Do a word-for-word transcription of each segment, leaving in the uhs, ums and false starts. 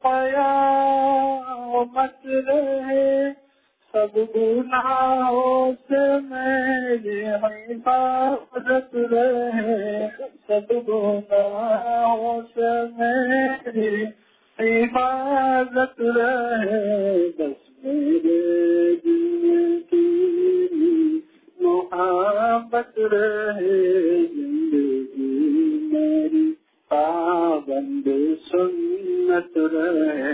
قیامت رہے، سب گناہوں سے میری حفاظت رہے، سب گناہوں سے میری حفاظت رہے، بس میرے دل کی محبت رہے، زندگی میری پابند سنت رہے۔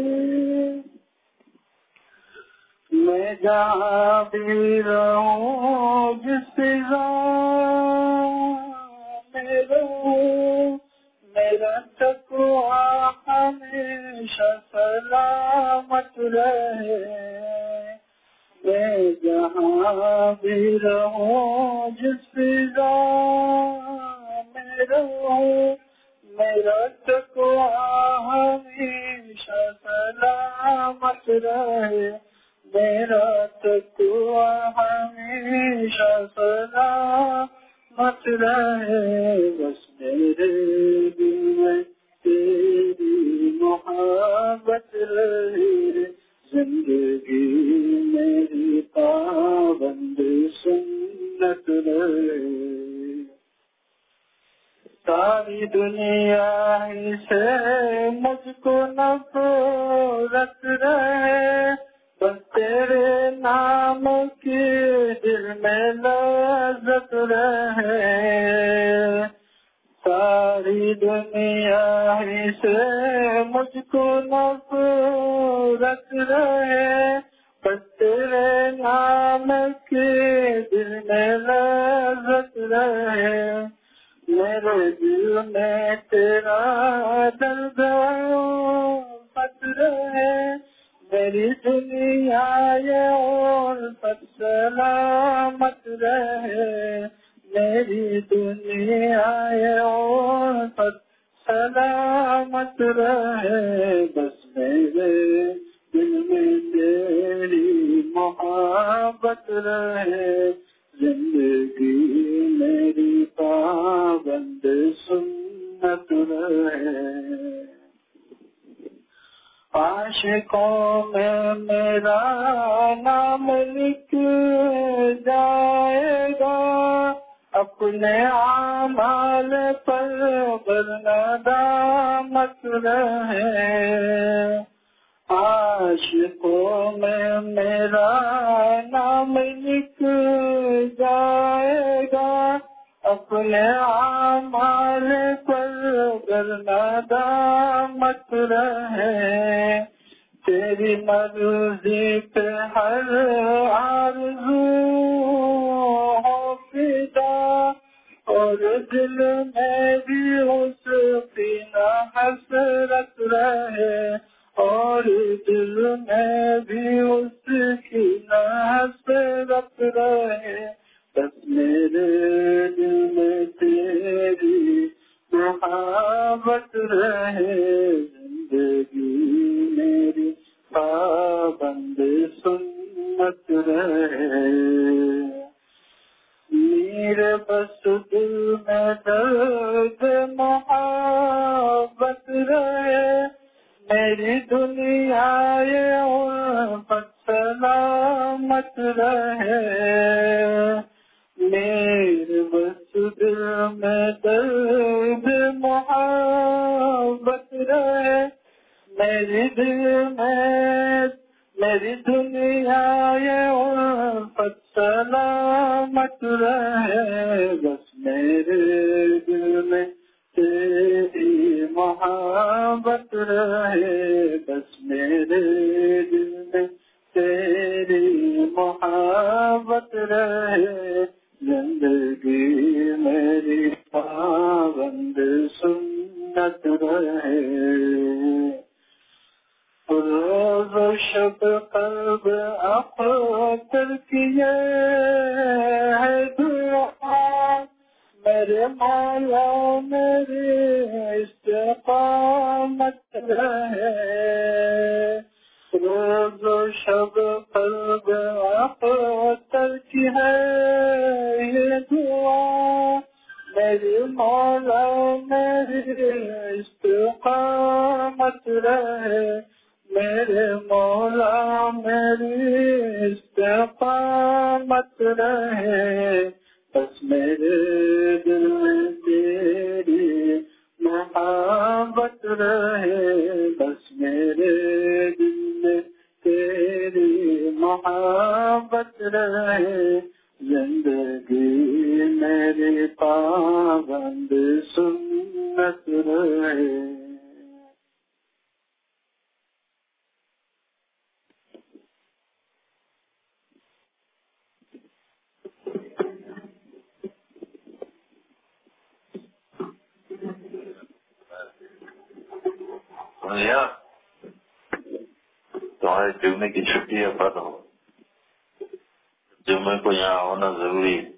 میں جہاں بھی رہوں، جس فضا میں رہوں، میرا تقویٰ ہمیشہ سلامت رہے۔ میں جہاں بھی رہوں، جس فضا میں رہوں، میرا تقویٰ ہمیشہ سلامت رہے، میرا تقویٰ ہمیشہ سلامت رہے، بس میرے دل میں تیری محبت رہے، زندگی میری پابند سنت رہے۔ ساری دنیا ہی سے مجھ کو نفرت رہے، بس تیرے نام کی دل میں لذت رہے۔ ساری دنیا ہی سے مجھ کو نفرت رہے، بس تیرے نام کی دل میں لذت رہے، میرے دل میں تیرا درد الفت رہے، میری دنیا یہ الفت سلامت رہے، میری دنیا یہ الفت سلامت رہے، بس میرے دل میں تیری محبت رہے، زندگی میری پابند سنت رہے۔ عاشقوں میں میرا نام لکھ جائے گا، اپنے اعمال پر برندامت رہے۔ عاشقوں میں میرا نام لکھ جائے گا، اپنے اعمال پر برندامت رہے، تیری مرضی پہ ہر آرزو ہو فدا، اور دل میں بھی اس کی نہ حسرت رہے، اور دل میں بھی اس کی نہ حسرت رہے، بس میرے دل میں تیری محبت رہے، زندگی میری پابند سنت رہے۔ میرے بس دل میں درد محبت رہے، میری دنیا یہ الفت سلامت رہے، میرے بس دل میں درد محبت رہے، میری دل میں میری دنیا یہ الفت سلامت رہے، بس میرے دل میں تیری محبت رہے، بس میرے دل میں تیری محبت رہے، زندگی میری پابند سنت رہے۔ روز و شب قلب اختر کیے ہے دعا، میرے مولا میری استقامت رہے، روز و شب قلب اختر کی ہے یہ دعا، میری مولا میری استقامت رہے، میرے مولا میری استقامت رہے، بس میرے دل میں تیری محبت رہے، بس میرے دل میں تیری محبت رہے، زندگی میری پابند سنت رہے۔ سنیا تمہارے جمعے کی چھٹی ہے، پتہ ہو جمعے کو یہاں ہونا ضروری ہے۔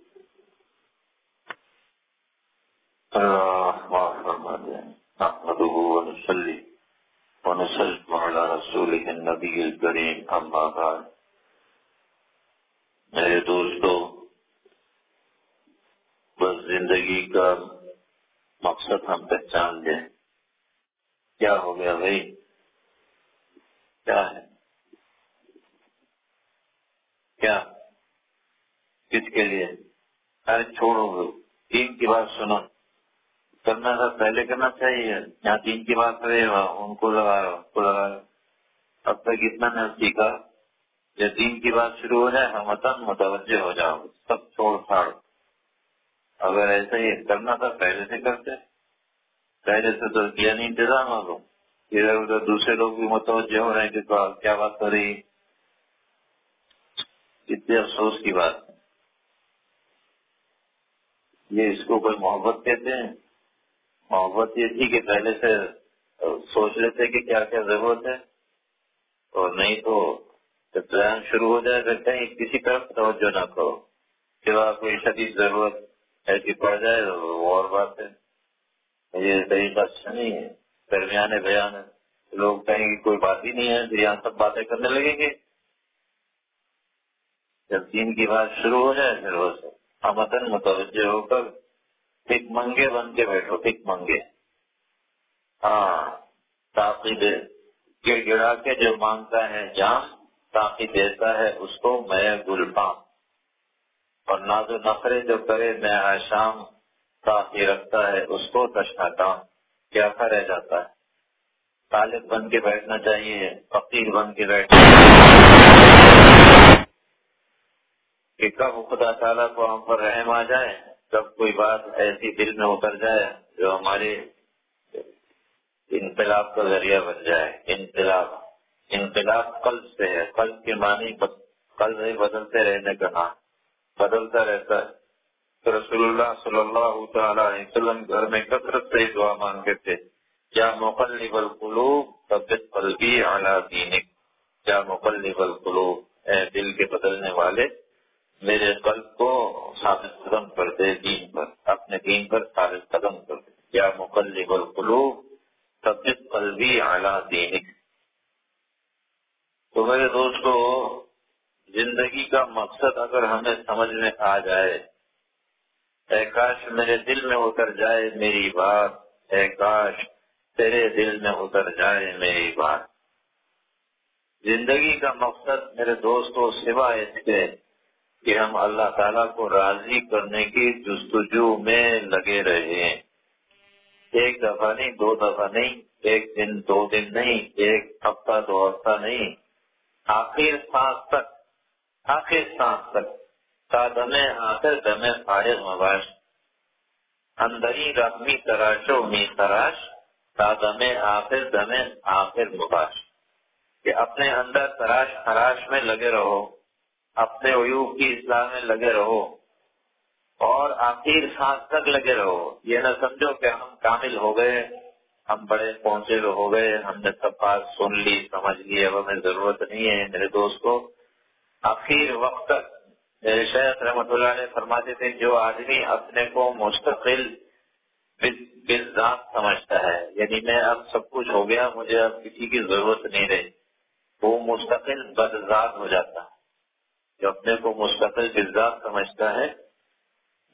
اللہ معاف فرما دیں۔ نحمدہ ونصلی ونسلم علی رسولہ النبی الکریم، اما بعد۔ میرے دوستو، بس زندگی کا مقصد ہم پہچان لیں۔ کیا ہو گیا بھائی؟ کیا ہے؟ کیا کس کے لیے؟ ارے چھوڑو، دین کی بات سنو۔ کرنا تھا پہلے کرنا چاہیے، یہاں دین کی بات کرے ان کو لگا رہا ان کو لگا رہا اب تک اتنا نہ سیکھا، جب دین کی بات شروع ہو جائے ہم وطن متوجہ ہو جاؤ، سب چھوڑ پھاڑ۔ اگر ایسا ہی کرنا تھا پہلے سے کرتے، پہلے سے تو کیا نہیں انتظام ہو لوگ، ادھر ادھر دوسرے لوگ بھی متوجہ ہو رہے ہیں کہ کیا بات کر رہی، اتنے افسوس کی بات ہے۔ یہ اس کو کوئی محبت کہتے ہیں؟ محبت یہ تھی کہ پہلے سے سوچ لیتے کہ کیا کیا ضرورت ہے، اور نہیں تو جب بیان شروع ہو جائے پھر کہیں کسی طرف توجہ نہ کرو، سوا کوئی شدید ضرورت ایسی پڑ جائے تو وہ اور بات ہے۔ یہ طریقہ اچھا نہیں ہے، درمیانے بیان ہے، لوگ کہیں کہ کوئی بات ہی نہیں ہے تو یہاں سب باتیں کرنے لگیں گے۔ جب دین کی بات شروع ہو جائے پھر وہ ہمتن متوجہ ہو کر بھک منگے بن کے بیٹھو، بھک منگے۔ ہاں، تاقی دے گڑ گڑا کے جو مانگتا ہے جام، تاقی دیتا ہے اس کو میں گلفام، اور ناز و نخرے جو کرے میں آشام، تاقی رکھتا ہے اس کو تشنا کام، کیا کھا رہ جاتا ہے۔ طالب بن کے بیٹھنا چاہیے، فقیر بن کے بیٹھنا کہ کب خدا تعالیٰ کو ہم پر رحم آ جائے، کب کوئی بات ایسی دل میں اتر جائے جو ہمارے انقلاب کا ذریعہ بن جائے۔ انقلاب انقلاب قلب سے ہے، قلب کے معنی قلب بدلتے رہنے کا نام، بدلتا رہتا ہے۔ تو رسول اللہ صلی اللہ تعالی علیہ وسلم گھر میں کثرت سے دعا مانگتے تھے، یا مقلب القلوب ثبت قلبی علی دینک، یا مقلب القلوب، اے دل کے بدلنے والے میرے قلب کو ثابت قدم کر دے دین پر، اپنے دین پر ثابت قدم کر دے، یا مقلب القلوب ثبت قلبی علی دینک۔ تو میرے دوستو، زندگی کا مقصد اگر ہمیں سمجھ میں آ جائے، اے کاش میرے دل میں اتر جائے میری بات، اے کاش تیرے دل میں اتر جائے میری بات۔ زندگی کا مقصد میرے دوستو سوائے اس کے کہ ہم اللہ تعالیٰ کو راضی کرنے کی جستجو میں لگے رہے، ایک دفعہ نہیں، دو دفعہ نہیں، ایک دن دو دن نہیں، ایک ہفتہ دو ہفتہ نہیں، آخر سانس تک، آخر سانس تک، تا دمے آخر دمے فارغ مباش، اندری رحمی تراشو می تراش، تا دمے آخر دمے آخر مباش، کہ اپنے اندر تراش خراش میں لگے رہو، اپنے عیوب کی اصلاح میں لگے رہو، اور آخر سانس تک لگے رہو۔ یہ نہ سمجھو کہ ہم کامل ہو گئے، ہم بڑے پہنچے ہو گئے، ہم نے سب بات سن لی سمجھ لی، اب ہمیں ضرورت نہیں ہے۔ میرے دوستو، آخر وقت تک میرے شیخ رحمۃ اللہ علیہ فرماتے تھے، جو آدمی اپنے کو مستقل بالذات سمجھتا ہے، یعنی میں اب سب کچھ ہو گیا، مجھے اب کسی کی ضرورت نہیں رہی، وہ مستقل بذات ہو جاتا ہے۔ جو اپنے کو مستقل بالذات سمجھتا ہے،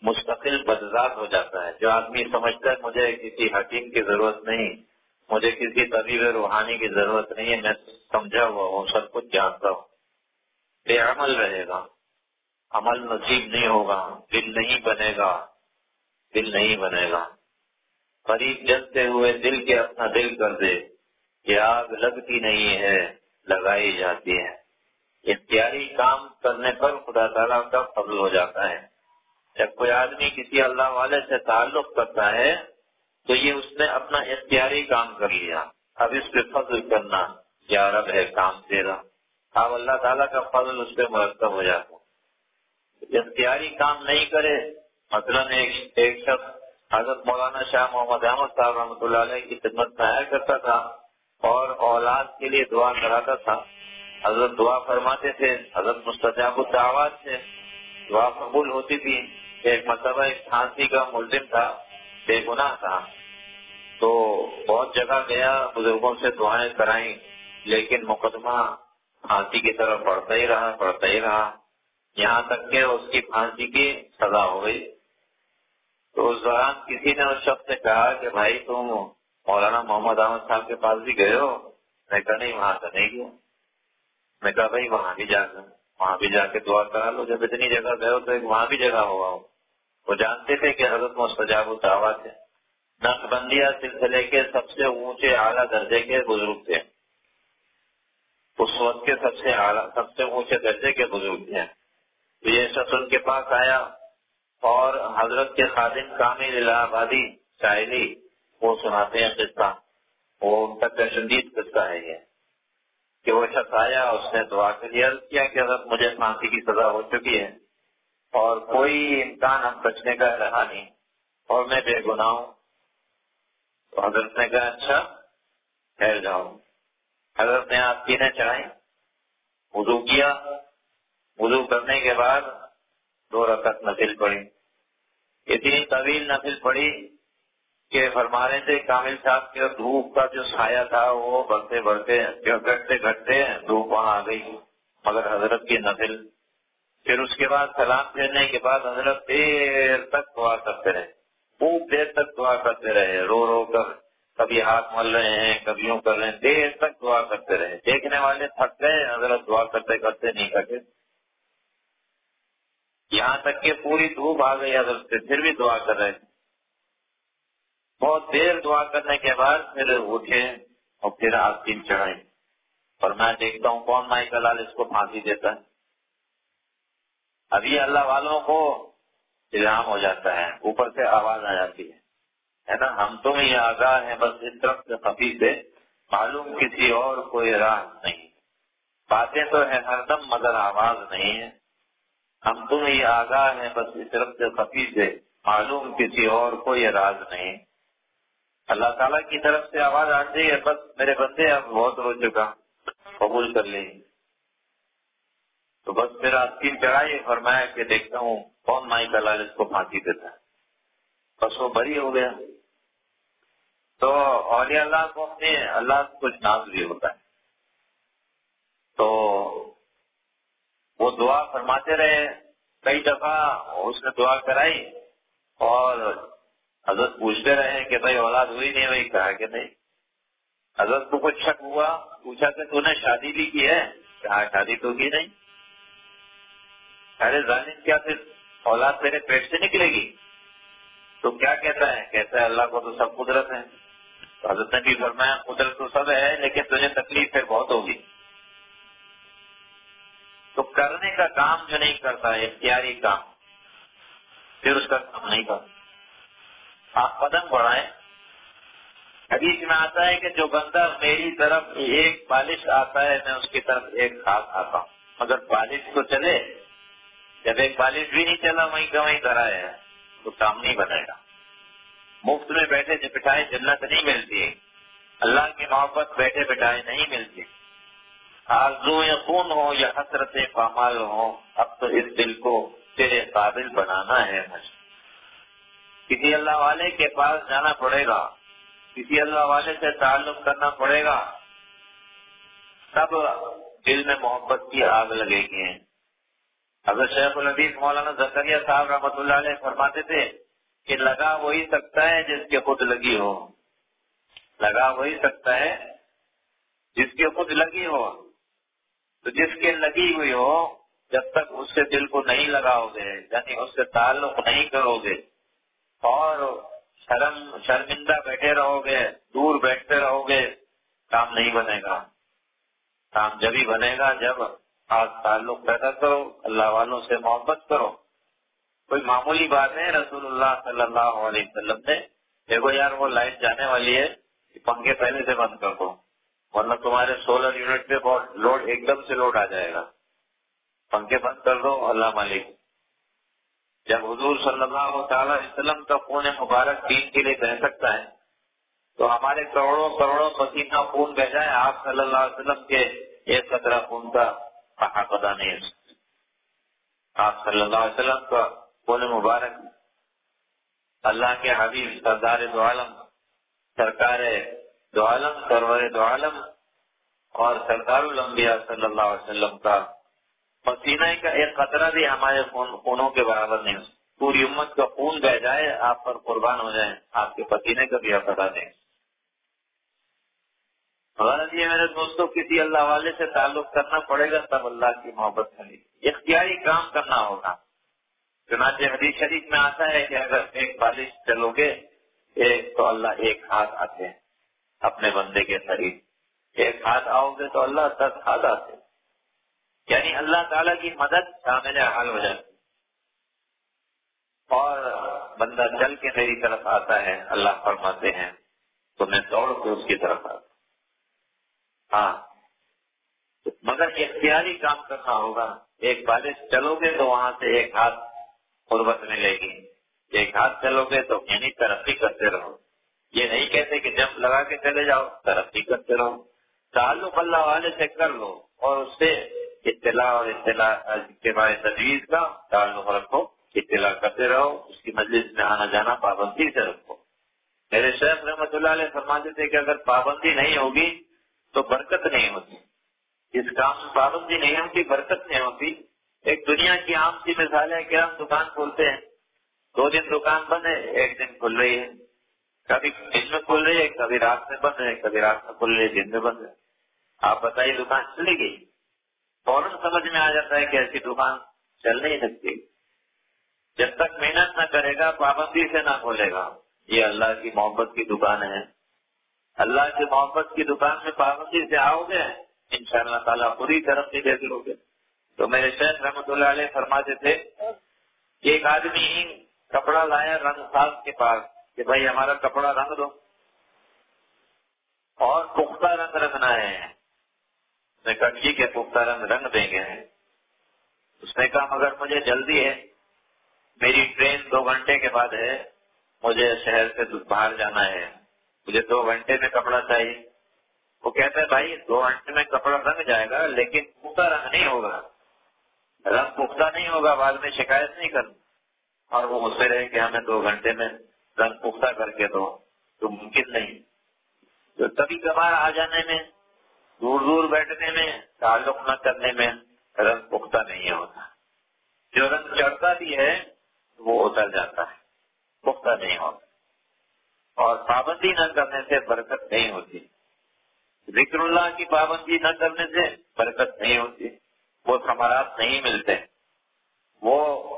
مستقل بدذات ہو جاتا ہے. جو آدمی سمجھتا ہے مجھے کسی حکیم کی ضرورت نہیں، مجھے کسی طبیب روحانی کی ضرورت نہیں ہے، میں سمجھا ہوا ہوں، سب کچھ جانتا ہوں، بے عمل رہے گا، عمل نصیب نہیں ہوگا، دل نہیں بنے گا، دل نہیں بنے گا. قریب جلتے ہوئے دل کے اپنا دل کر دے، یہ آگ لگتی نہیں ہے لگائی جاتی ہے. اختیاری کام کرنے پر خدا تعالیٰ کا فضل ہو جاتا ہے. جب کوئی آدمی کسی اللہ والے سے تعلق کرتا ہے تو یہ اس نے اپنا اختیاری کام کر لیا. اب اس پہ فضل کرنا، یا رب ہے کام تیرا، اب اللہ تعالیٰ کا فضل اس پہ مرتب ہو جاتا. اختیاری کام نہیں کرے، مثلاً ایک ایک شخص حضرت مولانا شاہ محمد احمد صاحب رحمۃ اللہ علیہ کی خدمت میں آیا کرتا تھا اور اولاد کے لیے دعا کراتا تھا. حضرت دعا فرماتے تھے، حضرت مستجاب الدعوات سے دعا قبول ہوتی تھی. ایک مرتبہ ایک پھانسی کا ملزم تھا، بے گناہ تھا، تو بہت جگہ گیا، بزرگوں سے دعائیں کرائیں، لیکن مقدمہ پھانسی کی طرف بڑھتا ہی رہا بڑھتا ہی رہا یہاں تک کہ اس کی پھانسی کی سزا ہو گئی. تو اس دوران کسی نے اس شخص سے کہا کہ بھائی تم مولانا محمد احمد صاحب کے پاس بھی گئے ہو؟ میں کہا نہیں، وہاں تو نہیں گیا. میں کہا بھائی وہاں بھی جا کر وہاں بھی جا کے دعا کرا لو، جب اتنی جگہ گئے ہو تو ایک وہاں بھی جگہ ہوگا ہو. وہ جانتے تھے کہ حضرت مستجاب الدعوات ہے، نقشبندیہ سلسلے کے سب سے اونچے اعلیٰ درجے کے بزرگ تھے، اس وقت کے سب سے اعلیٰ سب سے اونچے درجے کے بزرگ تھے. تو یہ شخص ان کے پاس آیا اور حضرت کے خادم کامل الہ آبادی شاعری وہ سناتے ہیں قصہ، وہ ان کا پسندید قصہ ہے یہ کہ وہ شخص آیا، اس نے دعا کے لیے عرض کیا کہ حضرت مجھے پھانسی کی سزا ہو چکی ہے اور کوئی امکان اب بچنے کا رہا نہیں اور میں بے گناہ ہوں. تو حضرت نے کہا اچھا ٹھہر جاؤ. حضرت نے آپ پینے چڑھائیں، وضو کیا، وضو کرنے کے بعد دو رکعت نفل پڑھی. اتنی طویل نفل پڑھی کہ فرما رہے تھے کامل صاحب کے دھوپ کا جو سایہ تھا وہ بڑھتے بڑھتے گھٹتے گھٹتے دھوپ وہاں آ گئی، مگر حضرت کی نفل. پھر اس کے بعد سلام پھیرنے کے بعد حضرت دیر تک دعا کرتے رہے، خوب دیر تک دعا کرتے رہے، رو رو کر، کبھی ہاتھ مل رہے ہیں کبھی یوں کر رہے ہیں، دیر تک دعا کرتے رہے. دیکھنے والے تھک گئے، حضرت دعا کرتے کرتے نہیں تھکے، یہاں تک کہ پوری دھوپ آ گئی حضرت سے، پھر بھی دعا کر رہے تھے. بہت دیر دعا کرنے کے بعد پھر اٹھے اور پھر آستین چڑھائیں اور میں دیکھتا ہوں کون مائی کا لال اس کو پھانسی دیتا ہے. ابھی اللہ والوں کو الہام ہو جاتا ہے، اوپر سے آواز آ جاتی ہے ہے نا، ہم تم ہی آگاہ ہیں بس اس طرف سے خفی سے، معلوم کسی اور کوئی راہ نہیں، باتیں تو ہے ہر دم مگر آواز نہیں ہے. ہم تم ہی آگاہ ہیں بس اس طرف سے خفی سے، معلوم کسی اور کوئی راز نہیں. اللہ تعالیٰ کی طرف سے آواز آتی ہے بس میرے بندے اب بہت رو چکا، قبول کر لیں. تو بس پھر آستین چڑھائی، فرمایا کہ دیکھتا ہوں کون مائی کا لال اس کو پھانسی دیتا ہے. بس وہ بری ہو گیا. تو اولیاء اللہ کو اپنے اللہ سے کچھ ناز بھی ہوتا ہے. تو وہ دعا فرماتے رہے، کئی دفعہ اس نے دعا کرائی اور حضرت پوچھتے رہے کہ بھائی اولاد ہوئی نہیں ہوئی، کہا کہ نہیں. حضرت کو کچھ شک ہوا، پوچھا کہ تو نے شادی بھی کی ہے؟ کہا شادی تو کی نہیں. ارے ظالم کیا پھر اولاد تیرے پیٹ سے نکلے گی؟ تو کیا کہتا ہے؟ کہتا ہے اللہ کو تو سب قدرت ہے. تو حضرت نے بھی فرمایا قدرت تو سب ہے لیکن تجھے تکلیف پھر بہت ہوگی. تو کرنے کا کام جو نہیں کرتا اختیاری کام، پھر اس کا کام نہیں کرتا. آپ قدم بڑھائیں. حدیث میں آتا ہے کہ جو بندہ میری طرف ایک بالش آتا ہے میں اس کی طرف ایک ہاتھ آتا ہوں، مگر بالش تو چلے. جب ایک بالش بھی نہیں چلا وہیں کا وہیں دھرا ہے تو کام نہیں بنے گا. مفت میں بیٹھے بٹھائے جنت نہیں ملتی، اللہ کی محبت بیٹھے بٹھائے نہیں ملتی. آرزو خون ہو یا حسرت پامال ہو، اب تو اس دل کو تیرے قابل بنانا ہے مجھے. کسی اللہ والے کے پاس جانا پڑے گا، کسی اللہ والے سے تعلق کرنا پڑے گا، تب دل میں محبت کی آگ لگے گی. حضرت شیخ الحدیث مولانا زکریا صاحب رحمۃ اللہ علیہ فرماتے تھے کہ لگا وہی سکتا ہے جس کے خود لگی ہو، لگا وہی سکتا ہے جس کے خود لگی ہو. تو جس کے لگی ہوئی ہو جب تک اس سے دل کو نہیں لگاؤ گے، یعنی اس سے تعلق نہیں کرو گے اور شرم شرمندہ بیٹھے رہو گے، دور بیٹھتے رہو گے، کام نہیں بنے گا. کام جبھی بنے گا جب آپ تعلق پیدا کرو، اللہ والوں سے محبت کرو. کوئی معمولی بات نہیں. رسول اللہ صلی اللہ علیہ وسلم نے دیکھو یار وہ لائٹ جانے والی ہے، پنکھے پہلے سے بند کر دو ورنہ تمہارے سولر یونٹ پہ بہت لوڈ، ایک دم سے لوڈ آ جائے گا. پنکھے بند کر دو. اللہ مالک. جب حضور صلی اللہ تعالی علیہ وسلم کا خون مبارک دین کے لیے بہ سکتا ہے تو ہمارے کروڑوں کروڑوں پسینہ خون بہ جائے، آپ صلی اللہ علیہ وسلم کے ایک قطرہ خون کا حق ادا نہیں ہے. آپ صلی اللہ علیہ وسلم کا خون مبارک اللہ کے حبیب سردار دو عالم، سرکار دو عالم، سرور دو عالم اور سردار الانبیاء صلی اللہ علیہ وسلم کا پسینہ کا ایک قطرہ بھی ہمارے خون خونوں کے برابر نہیں. پوری امت کا خون بہ جائے، آپ پر قربان ہو جائیں، آپ کے پسینے کا بھی حق ادا نہیں. غرض یہ میرے دوستوں کسی اللہ والے سے تعلق کرنا پڑے گا تب اللہ کی محبت ملے گی. اختیاری کام کرنا ہوگا. چنانچہ حدیث شریف میں آتا ہے کہ اگر ایک بالش چلو گے ایک تو اللہ ایک ہاتھ آتے ہیں اپنے بندے کے قریب، ایک ہاتھ آؤ گے تو اللہ دس ہاتھ آتے ہیں. یعنی اللہ تعالیٰ کی مدد شامل حال ہو جاتی اور بندہ چل کے میری طرف آتا ہے. اللہ فرماتے ہیں تو میں دوڑ کے اس کی طرف آتا. ہاں مگر اختیاری کام کرنا ہوگا. ایک بالش چلو گے تو وہاں سے ایک ہاتھ قربت ملے گی، ایک ہاتھ چلو گے تو یعنی ترقی کرتے رہو. یہ نہیں کہتے کہ جب لگا کے چلے جاؤ، ترقی کرتے رہو. تعلق اللہ والے سے کر لو اور اس سے اطلاع اور اطلاع اتباع تجویز کا تعلق رکھو، اطلاع کرتے رہو. اس کی مجلس میں آنا جانا پابندی سے رکھو. میرے شیخ رحمۃ اللہ علیہ فرماتے تھے کہ اگر پابندی نہیں ہوگی تو برکت نہیں ہوتی. اس کام میں پابندی نہیں ہوتی، برکت نہیں ہوتی. ایک دنیا کی عام سی مثال ہے کہ ہم دکان کھولتے ہیں، دو دن دکان بند ہے، ایک دن کھل رہی ہے. کبھی دن میں کھل رہی ہے، کبھی رات میں بند ہے، کبھی رات میں کھل رہی ہے، دن میں بند ہے. آپ بتائیے دکان چلے گی؟ فوراً سمجھ میں آ جاتا ہے کہ ایسی دکان چل نہیں سکتی. جب تک محنت نہ کرے گا، پابندی سے نہ کھولے گا. یہ اللہ کی محبت کی دکان ہے. اللہ کی محبت کی دکان میں پابندی سے آؤ گے انشاءاللہ تعالیٰ پوری ترقی دے دو گے. تو میرے شیخ رحمۃ اللہ علیہ فرماتے تھے کہ ایک آدمی کپڑا لایا رنگ ساز کے پاس کہ بھائی ہمارا کپڑا رنگ دو اور پختہ رنگ رکھنا ہے. اس نے کہا ٹھیک ہے پختہ رنگ رنگ دیں گے. اس نے کہا مگر مجھے جلدی ہے، میری ٹرین دو گھنٹے کے بعد ہے، مجھے شہر سے باہر جانا ہے، مجھے دو گھنٹے میں کپڑا چاہیے. وہ کہتا ہے بھائی دو گھنٹے میں کپڑا رنگ جائے گا لیکن پختہ رنگ نہیں ہوگا. رنگ پختہ نہیں ہوگا، بعد میں شکایت نہیں کرنا. اور وہ مجھ سے رہے کہ ہمیں دو گھنٹے میں رنگ پختہ کر کے دو، تو ممکن نہیں. تو کبھی کبھار آ جانے میں، دور دور بیٹھنے میں، تعلق نہ کرنے میں رنگ پختہ نہیں ہوتا. جو رنگ چڑھتا بھی ہے وہ اتر جاتا ہے، پختہ نہیں ہوتا. اور پابندی نہ کرنے سے برکت نہیں ہوتی. ذکر اللہ کی پابندی نہ کرنے سے برکت نہیں ہوتی، وہ ثمرات نہیں ملتے، وہ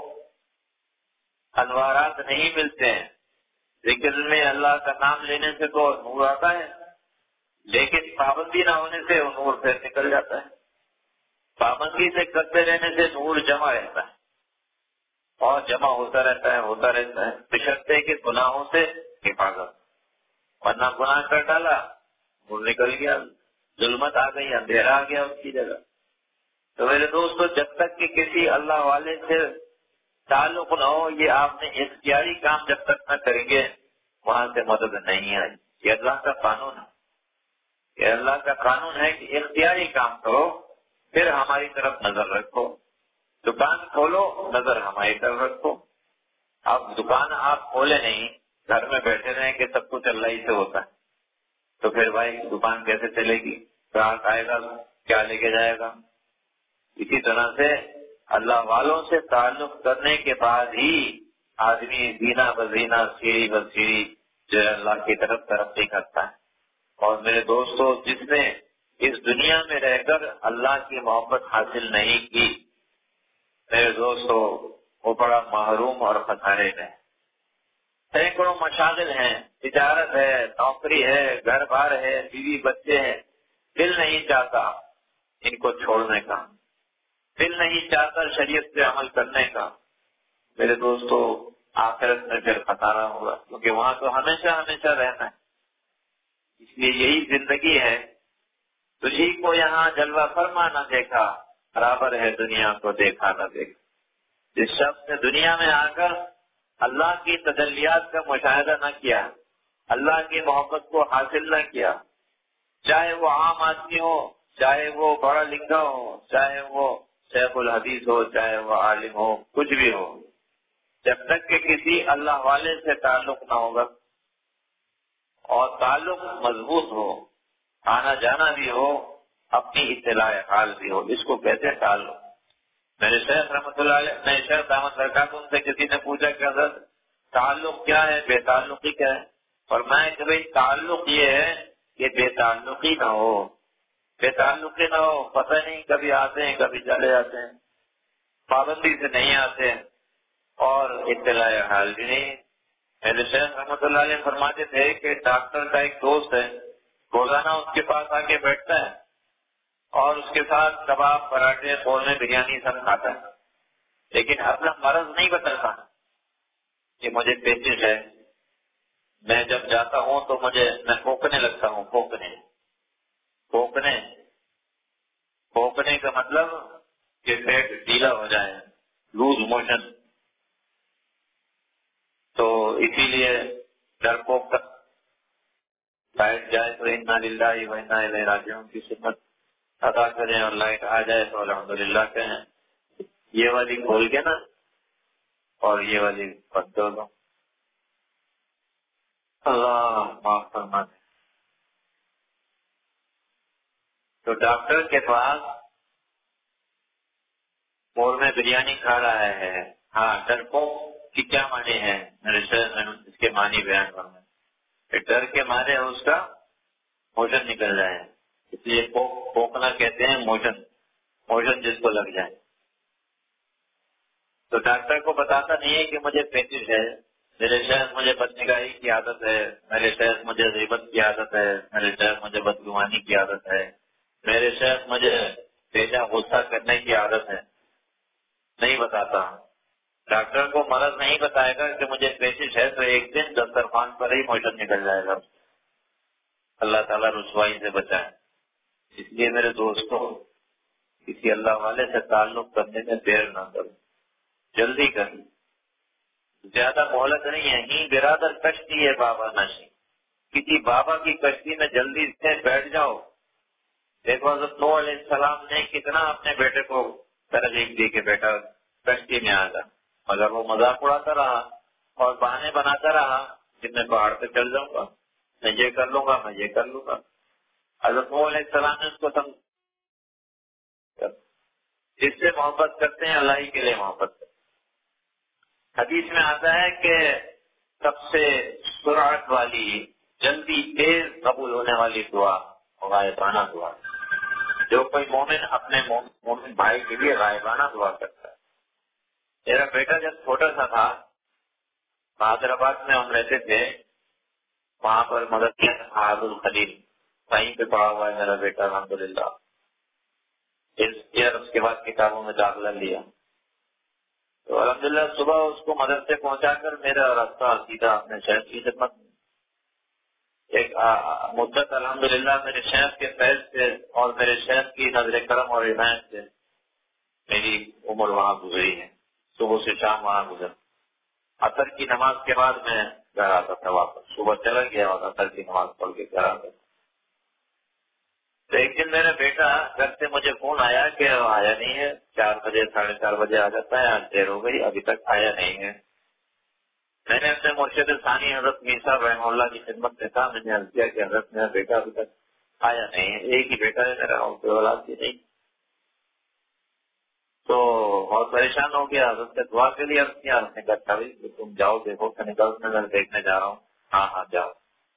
انوارات نہیں ملتے ہیں. ذکر میں اللہ کا نام لینے سے تو نور آتا ہے لیکن پابندی نہ ہونے سے وہ نور پھر نکل جاتا ہے. پابندی سے کرتے رہنے سے نور جمع رہتا ہے اور جمع ہوتا رہتا ہے ہوتا رہتا ہے بشرطے کے گناہوں سے حفاظت. ورنہ گناہ کر ڈالا نور نکل گیا، ظلمت آ گئی، اندھیرا آ گیا اس کی جگہ. تو میرے دوستو جب تک کہ کسی اللہ والے سے تعلق نہ ہو، یہ آپ نے اختیاری کام جب تک نہ کریں گے وہاں سے مدد نہیں آئی. یہ اللہ کا قانون ہے، یہ اللہ کا قانون ہے کہ اختیاری کام کرو، پھر ہماری طرف نظر رکھو. دکان کھولو، نظر ہماری طرف رکھو. اب دکان آپ کھولے نہیں، گھر میں بیٹھے رہیں کہ سب کچھ اللہ ہی سے ہوتا ہے، تو پھر بھائی دکان کیسے چلے گی؟ گراہک آئے گا کیا لے کے جائے گا؟ اسی طرح سے اللہ والوں سے تعلق کرنے کے بعد ہی آدمی زینہ بزینہ سیڑھی بسیڑھی جو ہے اللہ کی طرف ترقی کرتا ہے۔ اور میرے دوستو، جس نے اس دنیا میں رہ کر اللہ کی محبت حاصل نہیں کی، میرے دوستو وہ بڑا محروم اور خسارے میں۔ سینکڑوں مشاغل ہیں، تجارت ہے، نوکری ہے، گھر بار ہے، بیوی بچے ہیں، دل نہیں چاہتا ان کو چھوڑنے کا، دل نہیں چاہتا شریعت سے عمل کرنے کا۔ میرے دوستو آخرت میں پھر خسارہ ہوگا، کیونکہ وہاں تو ہمیشہ ہمیشہ رہنا ہے۔ اس لیے یہی زندگی ہے۔ تجھی کو یہاں جلوہ فرما نہ دیکھا، برابر ہے دنیا کو دیکھا نہ دیکھا۔ جس شخص نے دنیا میں آ کر اللہ کی تجلیات کا مشاہدہ نہ کیا، اللہ کی محبت کو حاصل نہ کیا، چاہے وہ عام آدمی ہو، چاہے وہ بڑا لکھا ہو، چاہے وہ شیخ الحدیث ہو، چاہے وہ عالم ہو، کچھ بھی ہو، جب تک کہ کسی اللہ والے سے تعلق نہ ہوگا اور تعلق مضبوط ہو، آنا جانا بھی ہو، اپنی اطلاع حال بھی ہو، اس کو کہتے ہیں تعلق۔ میرے شیخ رحمۃ اللہ علیہ، میں شیخ دامت برکات ان سے کسی نے پوچھا کہ حضرت تعلق کیا ہے، بے تعلقی کیا ہے؟ اور میں کہ بھائی تعلق یہ ہے کہ بے تعلقی نہ ہو، بے تعلقی نہ ہو، پتہ نہیں کبھی آتے ہیں کبھی چلے جاتے ہیں، پابندی سے نہیں آتے اور اطلاع حال بھی نہیں۔ میرے شیخ رحمۃ اللہ علیہ فرماتے تھے کہ ڈاکٹر کا ایک دوست ہے، روزانہ اس کے پاس آ کے بیٹھتا ہے اور اس کے ساتھ کباب، پراٹھے، قورمے، بریانی سب کھاتا ہے، لیکن اپنا مرض نہیں بتاتا کہ مجھے پیچش ہے۔ میں جب جاتا ہوں تو مجھے میں پھونکنے لگتا ہوں، پھونکنے پھونکنے پھونکنے کا مطلب کہ پیٹ ڈھیلا ہو جائے، لوز موشن۔ تو اسی لیے ڈر پوک کر لائٹ جائے تو انا للہ و انا الیہ راجعون کی خدمت ادا کریں، اور لائٹ آ جائے تو الحمدللہ کہیں۔ یہ والی کھول کے نا اور یہ والی بند کر دو۔ اللہ معاف فرما دے۔ تو ڈاکٹر کے پاس قورمے بریانی کھا رہا ہے، ہاں ڈرپوک کی کیا معنی ہے؟ میرے شہر میں اس کے معنی بیان کرنا کہ ڈر کے مارے اس کا موشن نکل جائے، اس لیے پوکنا کہتے ہیں موشن، موشن جس کو لگ جائے۔ تو ڈاکٹر کو بتاتا نہیں ہے کہ مجھے پینتیس ہے، میرے شہر مجھے بدنگاہی کی عادت ہے، میرے شہر مجھے غیبت کی عادت ہے، میرے شہر مجھے بدگمانی کی عادت ہے، میرے شہر مجھے بیجا غصہ کرنے کی عادت ہے، نہیں بتاتا۔ ڈاکٹر کو مرض نہیں بتائے گا کہ مجھے پیچش ہے تو ایک دن دسترخوان پر ہی موشن نکل جائے گا۔ اللہ تعالیٰ رسوائی سے بچائے۔ اس لیے میرے دوستوں، کسی اللہ والے سے تعلق کرنے میں دیر نہ کرو، جلدی کریں، زیادہ مہلت نہیں ہے۔ ہی برادر کشتی ہے بابا نشی، کسی بابا کی کشتی میں جلدی سے بیٹھ جاؤ۔ دیکھو حضرت نوح علیہ السلام نے کتنا اپنے بیٹے کو ترغیب دی کہ بیٹا کشتی میں آ جا، مگر وہ مذاق اڑاتا رہا اور بہانے بناتا رہا کہ میں پہاڑ پہ چل جاؤں گا، میں یہ کر لوں گا، میں یہ کر لوں گا۔ حضرت نوح علیہ السلام نے اس کو سمجھا، جس سے محبت کرتے ہیں اللہ ہی کے لیے محبت کرتے ہیں۔ حدیث میں آتا ہے کہ سب سے سرعت والی، جلدی تیز قبول ہونے والی دعا غائبانہ دعا، جو کوئی مومن اپنے مومن بھائی کے لیے غائبانہ دعا کرتا ہے۔ میرا بیٹا جب چھوٹا سا تھا، حیدرآباد میں ہم رہتے تھے، وہاں پر مدرسہ عبد الخلیل وہیں پہ پڑھا ہوا ہے میرا بیٹا الحمدللہ۔ اس ایئر اس کے بعد کتابوں میں داخلہ لیا تو الحمدللہ صبح اس کو مدرسے پہنچا کر میرا راستہ سیدھا اپنے شہر کی خدمت میں۔ ایک مدت الحمدللہ میرے شہر کے فیض سے اور میرے شہر کی نظر کرم اور عنایت سے میری عمر وہاں گزری ہے، صبح سے شام وہاں گزر۔ عصر کی نماز کے بعد میں گھر آتا تھا واپس، صبح چلا گیا اور عصر کی نماز پڑھ کے گھر آتا تھا۔ تو ایک دن میرا بیٹا گھر سے مجھے فون آیا کہ آیا نہیں ہے، چار بجے ساڑھے چار بجے آ جاتا ہے، آج دیر ہو گئی ابھی تک آیا نہیں ہے۔ میں نے اپنے مرشد ثانی حضرت میر صاحب رحمہ اللہ کی خدمت میں تھا، میں نے عرض کیا کہ حضرت میرا بیٹا ابھی تک آیا نہیں ہے، ایک ہی بیٹا ہے میرا، اور کوئی اولاد بھی نہیں۔ تو بہت پریشان ہو گیا، حضرت سے دعا کے لیے عرض کیا، حضرت نے کہا اچھا بھائی تو تم جاؤ دیکھو کہ نکل نظر دیکھنے جا رہا ہوں. ہاں ہاں جاؤ.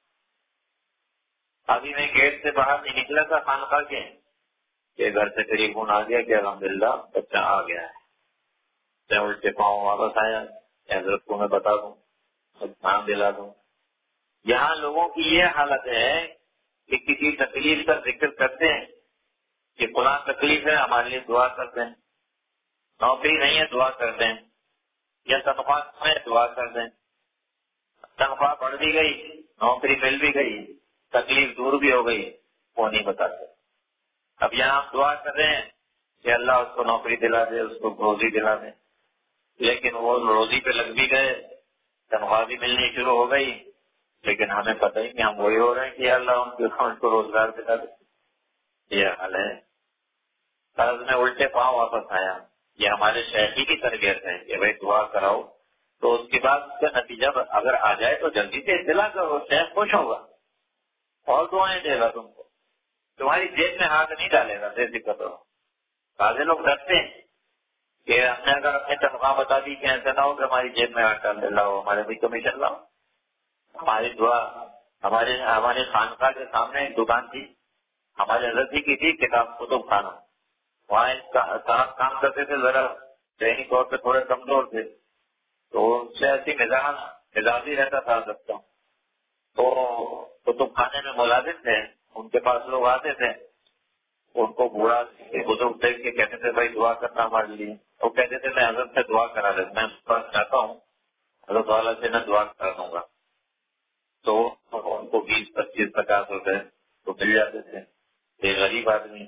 ابھی میں گیٹ سے باہر نہیں نکلا تھا خانقاہ کے کہ گھر سے ٹیلی فون آ گیا کہ الحمدللہ بچہ آ گیا ہے. میں الٹے پاؤں واپس آیا، حضرت کو میں بتا دوں، نام دلا دوں. یہاں لوگوں کی یہ حالت ہے کہ کسی تکلیف کا ذکر کرتے ہیں کہ فلاں تکلیف ہے ہمارے لیے دعا کر دیں، نوکری نہیں ہے دعا کر دیں، یا تنخواہ میں دعا کر دیں. تنخواہ بڑھ بھی گئی، نوکری مل بھی گئی، تکلیف دور بھی ہو گئی، وہ نہیں بتاتے. اب یہاں ہم دعا کر رہے ہیں کہ اللہ اس کو نوکری دلا دے، اس کو روزی دلا دے، لیکن وہ روزی پہ لگ بھی گئے، تنخواہ بھی ملنی شروع ہو گئی، لیکن ہمیں پتہ ہی کہ ہم وہی ہو رہے ہیں کہ اللہ ان کو روزگار دلا دے. یہ حال ہے. قرض میں الٹے پاؤں واپس آیا. یہ ہمارے شیخی کی تربیت ہے کہ بھائی دعا کراؤ تو اس کے بعد اس کا نتیجہ اگر آ جائے تو جلدی سے اطلاع کرو، شیخ خوش ہوگا اور دعائیں دے گا تم کو، تمہاری جیب میں ہاتھ نہیں ڈالے گا. بے فکر رہو. بعض لوگ ڈرتے ہیں کہ ہم نے اگر اپنی تنخواہ بتا دی کہ ایسا نہ ہو کہ ہماری جیب میں ہاتھ ڈال دے لاؤ ہمارے بھی کمیشن لاؤ. ہماری دعا ہمارے ہمارے خانقاہ کے سامنے ایک دکان تھی، ہمارے حضرت جی کی تھی کتاب کتب خانہ. وہاں صاحب کام کرتے تھے، ذرا ذہنی طور پہ تھوڑے کمزور تھے، تو ان سے ایسی مزاج مزاجی رہتا تھا سکتا. تو کتب خانے میں ملازم تھے، ان کے پاس لوگ آتے تھے، ان کو بوڑھا بزرگ دیکھ کے کہتے تھے بھائی دعا کرنا ہمارے لیے. وہ کہتے تھے میں حضرت سے دعا کرا دے، میں اس پاس چاہتا ہوں حضرت والا سے میں دعا کرا دوں گا. تو ان کو بیس پچیس پچاس روپے تو مل جاتے تھے. یہ غریب آدمی.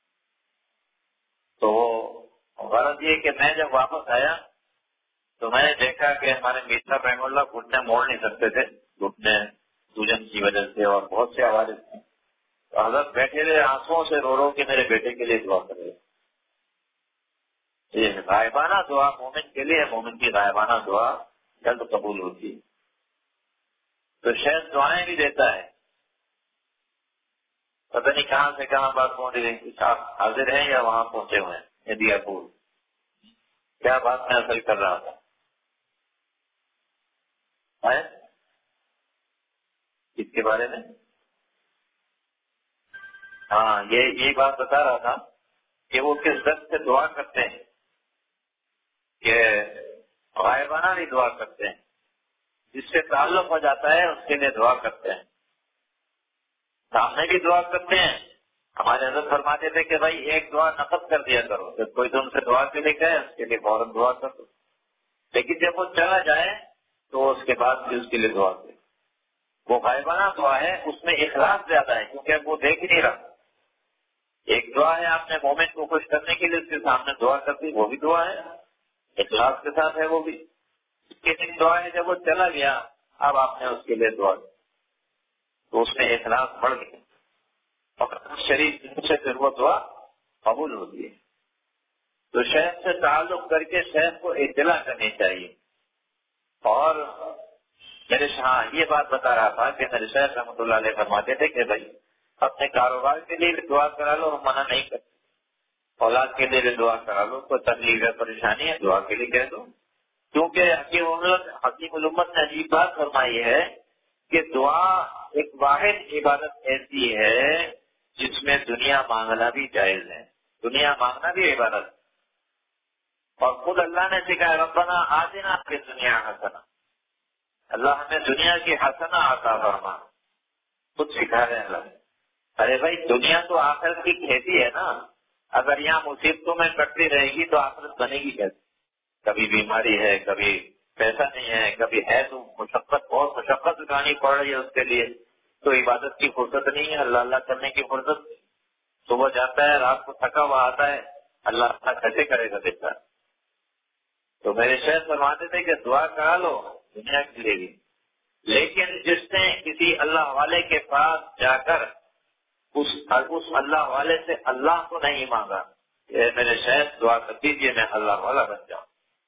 تو غرض یہ کہ میں جب واپس آیا تو میں نے دیکھا کہ ہمارے میٹھا رحم اللہ گھٹنے موڑ نہیں سکتے تھے، گھٹنے سوجن کی وجہ سے اور بہت سے حوالے تھے. تو حضرت بیٹھے رہے آنسوؤں سے رو رو کے میرے بیٹے کے لیے دعا کر رہے. یہ غائبانہ دعا مومن کے لیے، مومن کی غائبانہ دعا جلد قبول ہوتی ہے. تو شاید دعائیں بھی دیتا ہے. پتہ نہیں کہاں سے کہاں بات پہنچ رہی. آپ حاضر ہیں یا وہاں پہنچے ہوئے ہیں ندیا پور؟ کیا بات میں اصل کر رہا تھا ہے اس کے بارے میں؟ ہاں یہ یہ بات بتا رہا تھا کہ وہ کس درد سے دعا کرتے ہیں کہ غائبانہ بھی دعا کرتے ہیں، جس سے تعلق ہو جاتا ہے اس کے لیے دعا کرتے ہیں. سامنے بھی دعا کرتے ہیں. ہمارے حضرت فرماتے تھے کہ بھائی ایک دعا نقد کر دیا کرو، جب کوئی تم سے دعا کے لیے کہے اس کے لیے فوراً دعا کر دو، لیکن جب وہ چلا جائے تو اس کے بعد بھی اس کے لیے دعا کرو. وہ غائبانہ دعا ہے، اس میں اخلاص زیادہ ہے کیونکہ وہ دیکھ ہی نہیں رہا. ایک دعا ہے آپ نے مومن کو خوش کرنے کے لیے اس کے سامنے دعا کر دی، وہ بھی دعا ہے، اخلاص کے ساتھ ہے وہ بھی. اس کے لیے دعا ہے جب وہ چلا گیا اب آپ نے اس کے لیے دعا کی تو اس میں اخلاص بڑھ گیا اور شریف سے پھر وہ دعا قبول ہوتی ہے. تو شیخ سے تعلق کر کے شیخ کو اطلاع کرنی چاہیے. اور میرے ہاں یہ بات بتا رہا تھا کہ میرے شیخ رحمۃ اللہ علیہ فرماتے تھے کہ بھائی اپنے کاروبار کے لیے بھی دعا کرا لو، ہم منع نہیں کرتے. اولاد کے لیے بھی دعا کرا لو، کوئی تکلیف ہے پریشانی ہے دعا کے لیے کہہ دو. کیونکہ حکیم امت حکیم الامت نے عجیب بات فرمائی ہے کہ دعا ایک واحد عبادت ایسی ہے جس میں دنیا مانگنا بھی جائز ہے، دنیا مانگنا بھی عبادت ہے. اور خود اللہ نے سکھایا ربنا آتنا فی الدنیا حسنہ، اللہ ہمیں دنیا کی حسنہ عطا فرما، خود سکھا رہے ہیں اللہ. ارے بھائی دنیا تو آخرت کی کھیتی ہے نا، اگر یہاں مصیبتوں میں کٹتی رہے گی تو آخرت بنے گی کیسے؟ کبھی بیماری ہے، کبھی پیسہ نہیں ہے، کبھی ہے تو مشقت، بہت مشقت اٹھانی پڑ رہی ہے اس کے لیے، تو عبادت کی فرصت نہیں ہے، اللہ اللہ کرنے کی فرصت. صبح جاتا ہے رات کو تھکا ہوا آتا ہے، اللہ اللہ کیسے کرے گا دیکھتا. تو میرے شیخ فرماتے تھے کہ دعا کرا لو دنیا کے لیے بھی، لیکن جس نے کسی اللہ والے کے پاس جا کر اس اس اللہ والے سے اللہ کو نہیں مانگا کہ میرے شیخ دعا کر دیجیے میں اللہ والا بن جاؤں،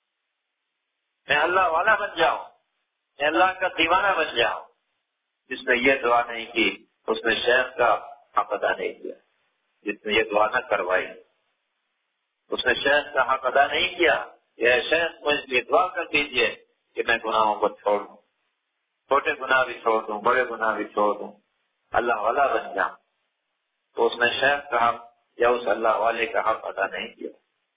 میں اللہ والا بن جاؤں، میں اللہ کا دیوانہ بن جاؤں، جس نے یہ دعا نہیں کی اس نے شیخ کا حق ادا نہیں کیا، جس نے یہ دعا نہ کروائی. اس نے شیخ کا حق ادا نہیں کیا، یا شیخ مجھ لیے دعا کر دیجئے کہ میں گناہوں کو چھوڑ دوں، چھوٹے گناہ بھی چھوڑ دوں، بڑے گناہ بھی چھوڑ دوں، اللہ والا بن جاؤں، تو اس نے شیخ کا حق یا اس اللہ والے کا حق ادا نہیں کیا۔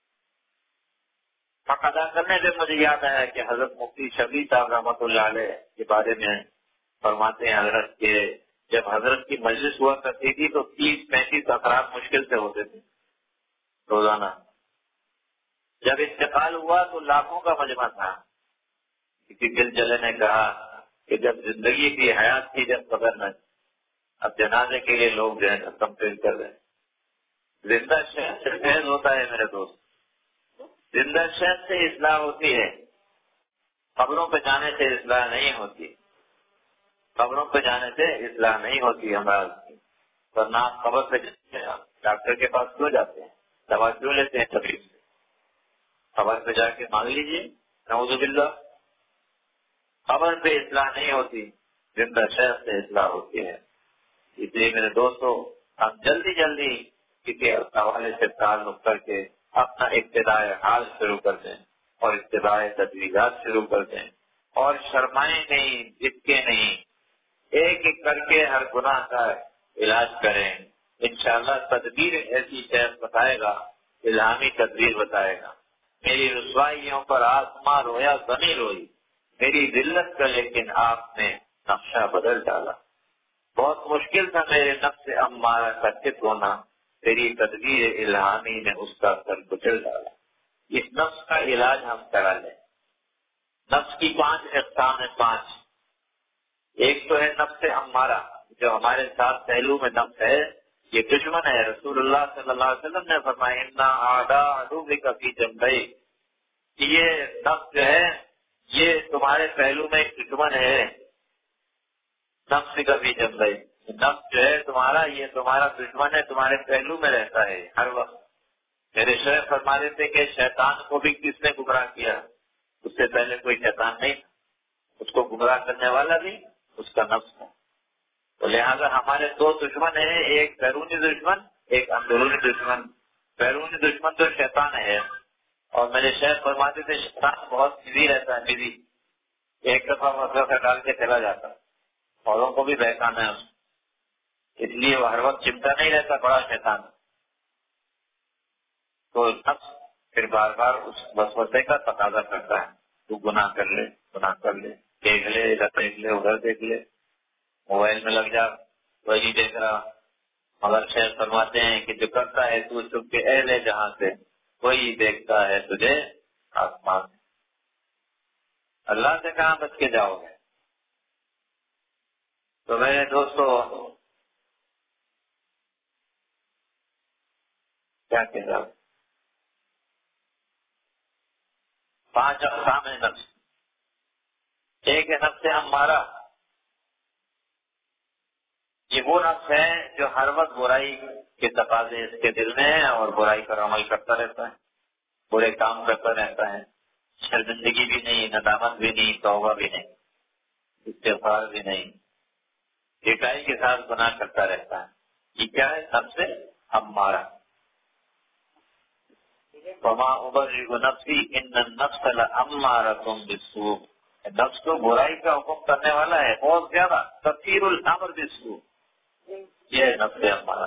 حق ادا کرنے سے مجھے یاد آیا کہ حضرت مفتی شفیع صاحب رحمۃ اللہ علیہ کے بارے میں فرماتے ہیں حضرت کے جب حضرت کی مجلس ہوا کرتی تھی تو تیس پینتیس افراد مشکل سے ہوتے تھے روزانہ، جب انتقال ہوا تو لاکھوں کا مجمع تھا۔ کسی دل چلے نے کہا کہ جب زندگی کی حیات تھی جب قبر نہ، اب جنازے کے لیے لوگ جو ہے کمپلیٹ کر رہے ہیں۔ زندہ شہر سے فیض ہوتا ہے میرے دوست، زندہ شہر سے اصلاح ہوتی ہے، قبروں پہ جانے سے اصلاح نہیں ہوتی، قبروں پہ جانے سے اصلاح نہیں ہوتی ہمارا، ورنہ آپ قبر پہ جاتے ہیں، ڈاکٹر کے پاس کیوں جاتے ہیں، دوا کیوں لیتے ہیں طبیب سے؟ قبر پہ جا کے مانگ لیجیے، نعوذ باللہ۔ قبر پہ اصلاح نہیں ہوتی، زندہ شہر سے اصلاح ہوتی ہے۔ اس لیے میرے دوستو ہم جلدی جلدی کسی حوالے سے تعلق کر کے اپنا ابتداء حال شروع کر دیں اور ابتداء تجویزات شروع کر دیں، اور شرمائیں نہیں، جھکے نہیں، ایک ایک کر کے ہر گناہ کا علاج کریں۔ انشاءاللہ تدبیر ایسی شیخ بتائے گا، الہامی تدبیر بتائے گا۔ میری رسوائیوں پر آسماں رویا زمین روئی، میری ذلت کا لیکن آپ نے نقشہ بدل ڈالا۔ بہت مشکل تھا میرے نفس امارہ کا چت ہونا، تیری تدبیر الہامی نے اس کا سر کچل ڈالا۔ اس نفس کا علاج ہم کرا لیں۔ نفس کی پانچ اقسام ہیں، پانچ۔ ایک تو ہے نفس امارہ، جو ہمارے ساتھ پہلو میں نفس ہے، یہ دشمن ہے۔ رسول اللہ صلی اللہ علیہ وسلم نے فرمایا اِنَّ أَعْدَاءَ عَدُوِّكَ فِي جَنبَيْكَ، کہ یہ نفس جو ہے یہ تمہارے پہلو میں ایک دشمن ہے۔ نفس کا بھی جنبئی، نفس جو ہے تمہارا یہ تمہارا دشمن ہے، تمہارے پہلو میں رہتا ہے ہر وقت۔ میرے شیخ فرما رہے تھے کہ شیطان کو بھی کس نے گمراہ کیا؟ اس سے پہلے کوئی شیطان نہیں تھا، اس کو گمراہ کرنے والا بھی اس کا نفس تھا۔ تو لہذا ہمارے دو دشمن ہیں، ایک بیرونی دشمن، ایک اندرونی دشمن۔ بیرونی دشمن تو شیطان ہے، اور میرے شیخ فرماتے تھے شیطان بہت بزی رہتا ہے، بزی، ایک دفعہ وسوسہ ڈال کے چلا جاتا ہے، اوروں کو بھی بہکانا ہے اس کو، اس لیے وہ ہر وقت چمٹا نہیں رہتا، بڑا شیطان۔ تو نفس پھر بار بار اس وسوسے کا تقاضا کرتا ہے، تو گناہ کر لے، گناہ کر لے، دیکھ لے، ادھر دیکھ لے، ادھر دیکھ لے، موبائل میں لگ جا، وہی دیکھ رہا۔ مگر شیخ فرماتے ہیں کہ جو کرتا ہے تو چھپ کے اہل جہاں سے، وہی دیکھتا ہے تجھے آسمان سے۔ اللہ سے کہاں بچ کے جاؤ گے؟ تو میرے دوستو کیا کہہ رہا ہوں، پانچ اقسام ہے نفس۔ ایک ہے نفس امارہ، یہ وہ نفس ہے جو ہر وقت برائی کے تقاضے اس کے دل میں ہے اور برائی پر عمل کرتا رہتا ہے، برے کام کرتا رہتا ہے، شرمندگی بھی نہیں، ندامت بھی نہیں، توبہ بھی نہیں، استغفار بھی نہیں، اکائی کے ساتھ گناہ کرتا رہتا ہے۔ یہ کیا ہے؟ نفس امارہ۔ وما ابرئ نفسی ان النفس لامارۃ بالسوء، نفس تو برائی کا حکم کرنے والا ہے بہت زیادہ، کثیر الامر بالسوء، یہ ہے نفس امارہ۔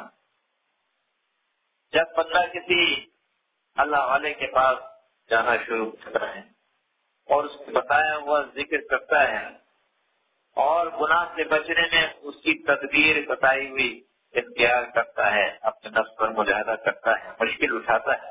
جب بندہ کسی اللہ والے کے پاس جانا شروع کرتا ہے اور اس کو بتایا ہوا ذکر کرتا ہے اور گناہ سے بچنے میں اس کی تدبیر بتائی ہوئی اختیار کرتا ہے، اپنے نفس پر مجاہدہ کرتا ہے، مشکل اٹھاتا ہے،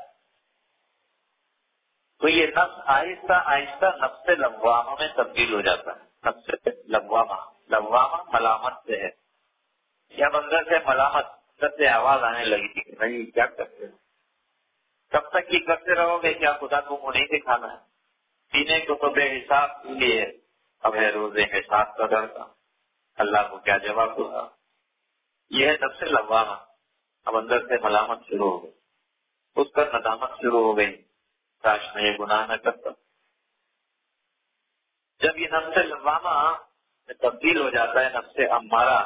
تو یہ نفس آہستہ آہستہ نفس لوامہ میں تبدیل ہو جاتا ہے۔ نفس لوامہ، لوامہ ملامت سے ہے، یا اندر سے ملامت، اندر سے آواز آنے لگی تھی کہ بھائی کیا کرتے ہو، کب تک یہ کرتے رہو گے، کیا خدا کو منہ نہیں دکھانا ہے؟ پینے کو تو بے حساب کے لیے اب ہے روزے حساب کا ڈر کا، اللہ کو کیا جواب ہوگا؟ یہ ہے نفس لوامہ۔ اب اندر سے ملامت شروع ہو گئی، اس پر ندامت شروع ہو گئی، کاش میں یہ گناہ نہ کرتا۔ جب یہ نفس لوامہ میں تبدیل ہو جاتا ہے نفس امارہ،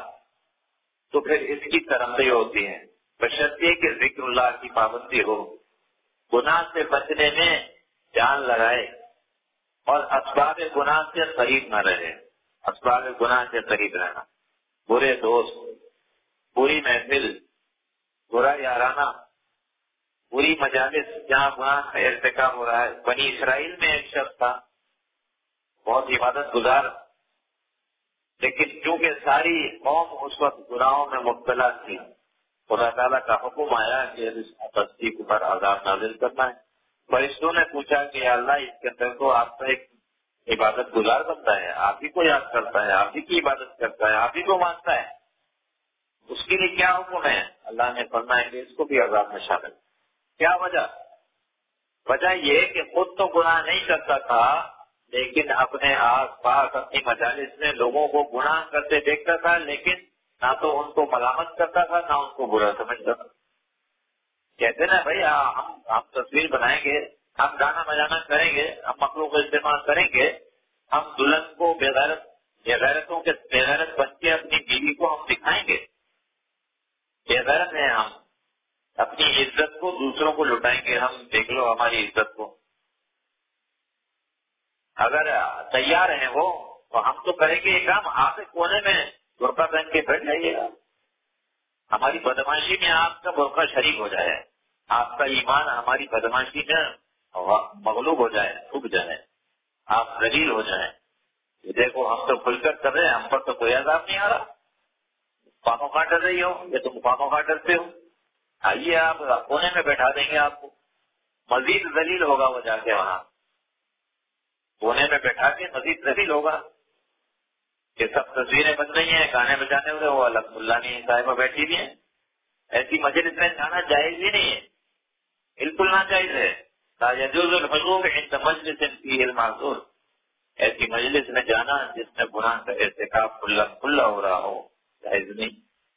تو پھر اس کی ترقی ہوتی ہے، بشرطیے کہ ذکر اللہ کی پابندی ہو، گناہ سے بچنے میں جان لگائے اور اسباب گناہ سے قریب نہ رہے. اسباب گناہ سے قریب رہنا، برے دوست، بری محفل، برا یارانہ، بری مجالس جہاں گناہ کا ارتکاب ہو رہا ہے. بنی اسرائیل میں ایک شخص تھا بہت عبادت گزار، لیکن چونکہ ساری قوم اس وقت گناہوں میں مبتلا تھی، خدا تعالیٰ کا حکم آیا کہ اس بستی پر عذاب نازل کرنا ہے. فرشتوں نے پوچھا کہ یا اللہ اس کے اندر تو آپ کا ایک عبادت گزار بنتا ہے، آپ ہی کو یاد کرتا ہے، آپ ہی کی عبادت کرتا ہے، آپ ہی کو مانتا ہے، اس کے لیے کیا حکم ہے؟ اللہ نے فرمایا کہ اس کو بھی عذاب میں شامل. کیا وجہ؟ وجہ یہ کہ خود تو گناہ نہیں کرتا تھا، لیکن اپنے آس پاس اپنی مجالس میں لوگوں کو گناہ کرتے دیکھتا تھا، لیکن نہ تو ان کو ملامت کرتا تھا نہ ان کو برا سمجھتا تھا. کہتے نا بھائی ہم ہم تصویر بنائیں گے، ہم گانا بجانا کریں گے، ہم مخلوق کا استعمال کریں گے، ہم دلہن کو بے غیرت بے غیرتوں کے بے غیرت بن کے اپنی بیوی کو ہم دکھائیں گے بے غیرت ہیں ہم، اپنی عزت کو دوسروں کو لٹائیں گے، ہم دیکھ لو ہماری عزت کو. اگر تیار ہیں وہ تو ہم تو کریں گے یہ کام، آپ کونے میں برقع پہن کے بیٹھ جائیے گا، ہماری بدماشی میں آپ کا برقع شریک ہو جائے، آپ کا ایمان ہماری بدماشی میں مغلوب ہو جائے، ڈوب جائے، آپ ذلیل ہو جائیں. یہ دیکھو ہم تو کھل کر کر رہے ہیں، ہم پر تو کوئی عذاب نہیں آ رہا. پانوں کا ڈر رہی ہو یا تم پانوں کا ڈرتے ہو؟ آئیے آپ کونے میں بیٹھا دیں گے آپ کو. مزید ذلیل ہوگا وہ جا کے وہاں کونے میں بیٹھا کے مزید ذلیل ہوگا کہ سب تصویریں بن رہی ہیں، گانے بجانے ہوئے، وہ الحمد اللہ نہیں صاحبہ بیٹھی ہوئی ہیں. ایسی مجلس میں جانا جائز ہی نہیں ہے، بالکل نہ جائز ہے. لا يجوز الحضور عند مجلس فيه المعذور، ایسی مجلس میں جانا جس میں گناہ کا ارتکاب کھلا کھلا ہو رہا ہو جائز نہیں.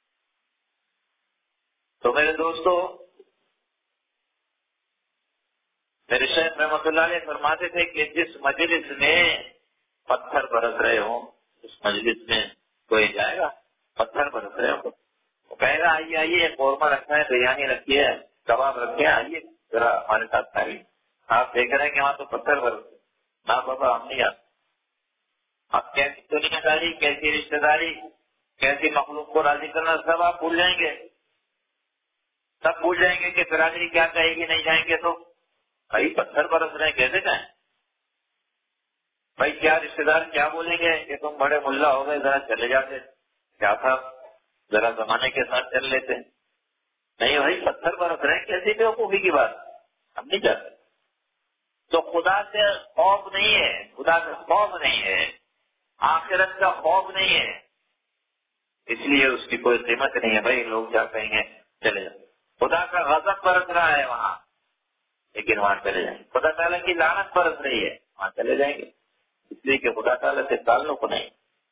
تو میرے دوستو، میرے شیخ رحمۃ اللہ علیہ فرماتے تھے کہ جس مجلس میں پتھر برس رہے ہوں، اس مجلس میں کوئی جائے گا پتھر برس رہے ہوں، وہ کہے گا آئیے آئیے قورمہ رکھا ہے، بریانی رکھی ہے، کباب رکھے ہیں، آئیے ذرا ہمارے ساتھ کھائیے. آپ دیکھ رہے ہیں کہ وہاں تو پتھر برس رہے. نہ بابا ہم نہیں آتے. اب کیسی دنیا داری، کیسی رشتے داری، کیسی مخلوق کو راضی کرنا، سب آپ بھول جائیں گے. سب بھول جائیں گے کہ برادری کیا کہے گی، نہیں جائیں گے تو. بھائی پتھر برس رہے ہیں کیسے جائیں؟ بھائی کیا رشتے دار کیا بولیں گے کہ تم بڑے ملا ہو گئے، ذرا چلے جاتے، کیا تھا ذرا زمانے کے ساتھ چل لیتے. نہیں بھائی پتھر برس رہے ہیں، کیسی بیوقوفی کی بات، ہم نہیں جاتے. تو خدا سے خوف نہیں ہے، خدا سے خوف نہیں ہے، آخرت کا خوف نہیں ہے، اس لیے اس کی کوئی قیمت نہیں ہے. بھائی لوگ کیا کہیں گے، چلے جائیں. خدا کا غضب برس رہا ہے وہاں، لیکن وہاں چلے جائیں. خدا تعالیٰ کی لعنت برس رہی ہے، وہاں چلے جائیں گے، اس لیے کہ خدا تعالیٰ سے تعلق نہیں.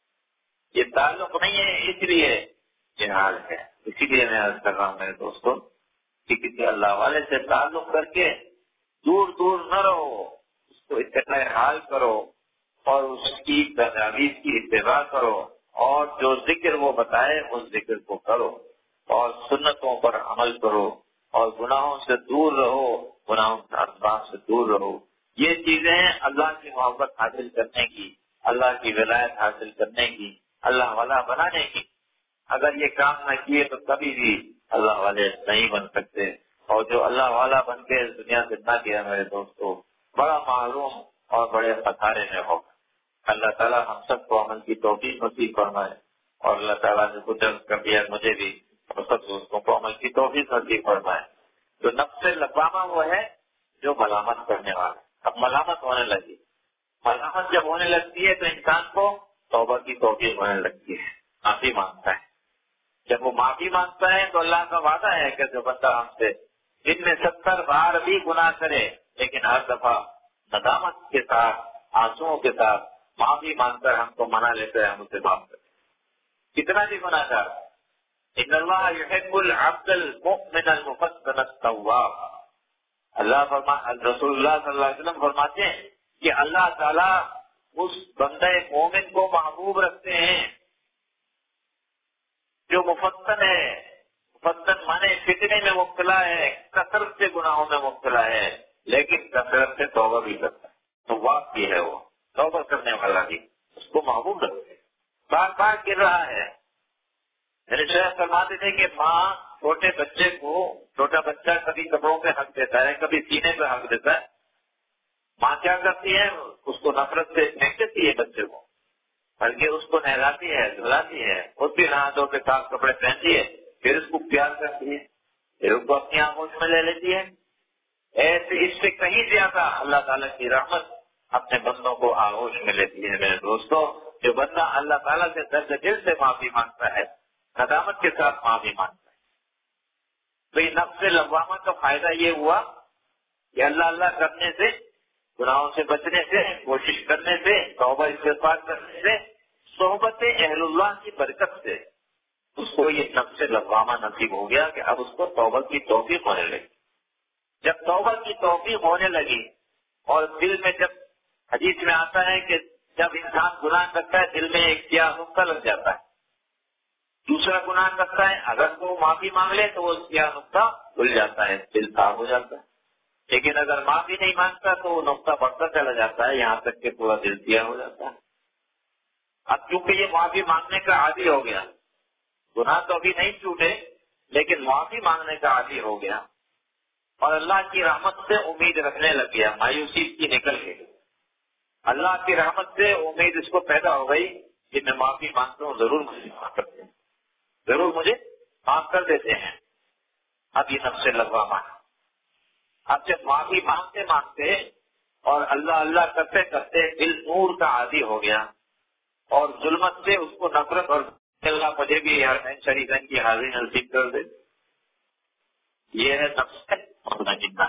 یہ تعلق نہیں ہے، اس لیے یہ حال ہے. اسی لیے میں عرض کر رہا ہوں میرے دوستوں کہ کسی اللہ والے سے تعلق کر کے دور دور نہ رہو، اس کو اتنا حال کرو اور اس کی تجاویز کی اتباع کرو، اور جو ذکر وہ بتائے اس ذکر کو کرو، اور سنتوں پر عمل کرو، اور گناہوں سے دور رہو، گناہوں کے اسباب سے دور رہو. یہ چیزیں اللہ کی محبت حاصل کرنے کی، اللہ کی ولایت حاصل کرنے کی، اللہ والا بنانے کی. اگر یہ کام نہ کیے تو کبھی بھی اللہ والے نہیں بن سکتے. اور جو اللہ والا بن کے اس دنیا سے نہ گیا میرے دوستو، بڑا معلوم اور بڑے خسارے میں ہوگا. اللہ تعالیٰ ہم سب کو عمل کی توفیق نصیب فرمائے، اور اللہ تعالیٰ نے کچھ کر دیا مجھے بھی اور سب دوستوں کو عمل کی توفیق نصیب فرمائے. تو نفس لبامہ وہ ہے جو ملامت کرنے والا. اب ملامت ہونے لگی، ملامت جب ہونے لگتی ہے تو انسان کو توبہ کی توفیق ہونے لگتی ہے، معافی مانگتا ہے. جب وہ معافی مانگتا ہے تو اللہ کا وعدہ ہے کہ جو بندہ ہم سے دن میں ستر بار بھی گناہ کرے لیکن ہر دفعہ ندامت کے ساتھ، آنسوؤں کے ساتھ معافی مانگ کر ہم کو منا لیتے ہیں، ہم اسے معاف کرتے. کتنا بھی گناہ کر، ان اللہ یحب العبد المؤمن المفتن التواب. اللہ فرما رسول اللہ صلی اللہ علیہ وسلم فرماتے ہیں کہ اللہ تعالیٰ اس بندے مومن کو محبوب رکھتے ہیں جو مفتن ہے. فتن مانے فتنے میں مبتلا ہے، کثرت سے گناہوں میں مبتلا ہے، لیکن کثرت سے توبہ بھی کرتا ہے، تو واق بھی ہے، وہ توبہ کرنے والا بھی، اس کو محبوب رکھتے، بار بار گر رہا ہے۔ میرے شیخ فرماتے تھے کہ ماں چھوٹے بچے کو، چھوٹا بچہ کبھی کپڑوں پہ حق دیتا ہے، کبھی سینے پہ حق دیتا ہے، ماں کیا کرتی ہے؟ اس کو نفرت سے پھینک دیتی ہے بچے کو، بلکہ اس کو نہلاتی ہے، دھلاتی ہے، خود بھی نہا دھو کے صاف کپڑے پہنتی ہے، پھر اس کو پیار کرتی ہے، پھر اس کو اپنی آنکھوں میں لے لیتی ہے۔ ایسے اس سے کہیں زیادہ اللہ تعالیٰ کی رحمت اپنے بندوں کو آغوش میں لیتی ہے۔ میرے دوستو، جو بندہ اللہ تعالیٰ سے درد دل سے معافی مانگتا ہے، ندامت کے ساتھ معافی مانگتا ہے، تو یہ نفس لوامہ کا فائدہ یہ ہوا کہ اللہ اللہ کرنے سے، گناہوں سے بچنے سے، کوشش کرنے سے، توبہ استغفار کرنے سے، صحبت اہل اللہ کی برکت سے اس کو یہ نفس لوامہ نصیب ہو گیا کہ اب اس کو توبہ کی توفیق ہونے لگی۔ جب توبہ کی توفیق ہونے لگی اور دل میں، جب حدیث میں آتا ہے کہ جب انسان گناہ کرتا ہے دل میں ایک سیاہ نقطہ لگ جاتا ہے، دوسرا گناہ کرتا ہے اگر وہ معافی مانگ لے تو وہ سیاہ نقطہ کھل جاتا ہے، دل صاف ہو جاتا ہے، لیکن اگر معافی نہیں مانگتا تو وہ نقطہ بڑھتا چلا جاتا ہے، یہاں تک کہ پورا دل سیاہ ہو جاتا ہے۔ اب کیونکہ یہ معافی مانگنے کا عادی ہو گیا، گناہ تو ابھی نہیں چھوٹے لیکن معافی مانگنے کا عادی ہو گیا، اور اللہ کی رحمت سے امید رکھنے لگ گیا، مایوسی کی نکل گئی، اللہ کی رحمت سے امید اس کو پیدا ہو گئی کہ میں معافی مانگتا ہوں، ضرور مجھے معاف کرتے ہیں، ضرور مجھے معاف کر دیتے ہیں۔ اب یہ نفس لوامہ ہے۔ اب جب معافی مانگتے مانگتے اور اللہ اللہ کرتے کرتے دل نور کا عادی ہو گیا، اور ظلمت سے اس کو نفرت، اور اللہ مجھے بھی یار شریفین کی حاضری نصیب کر دے، یہ ہے نفس مطمئنہ۔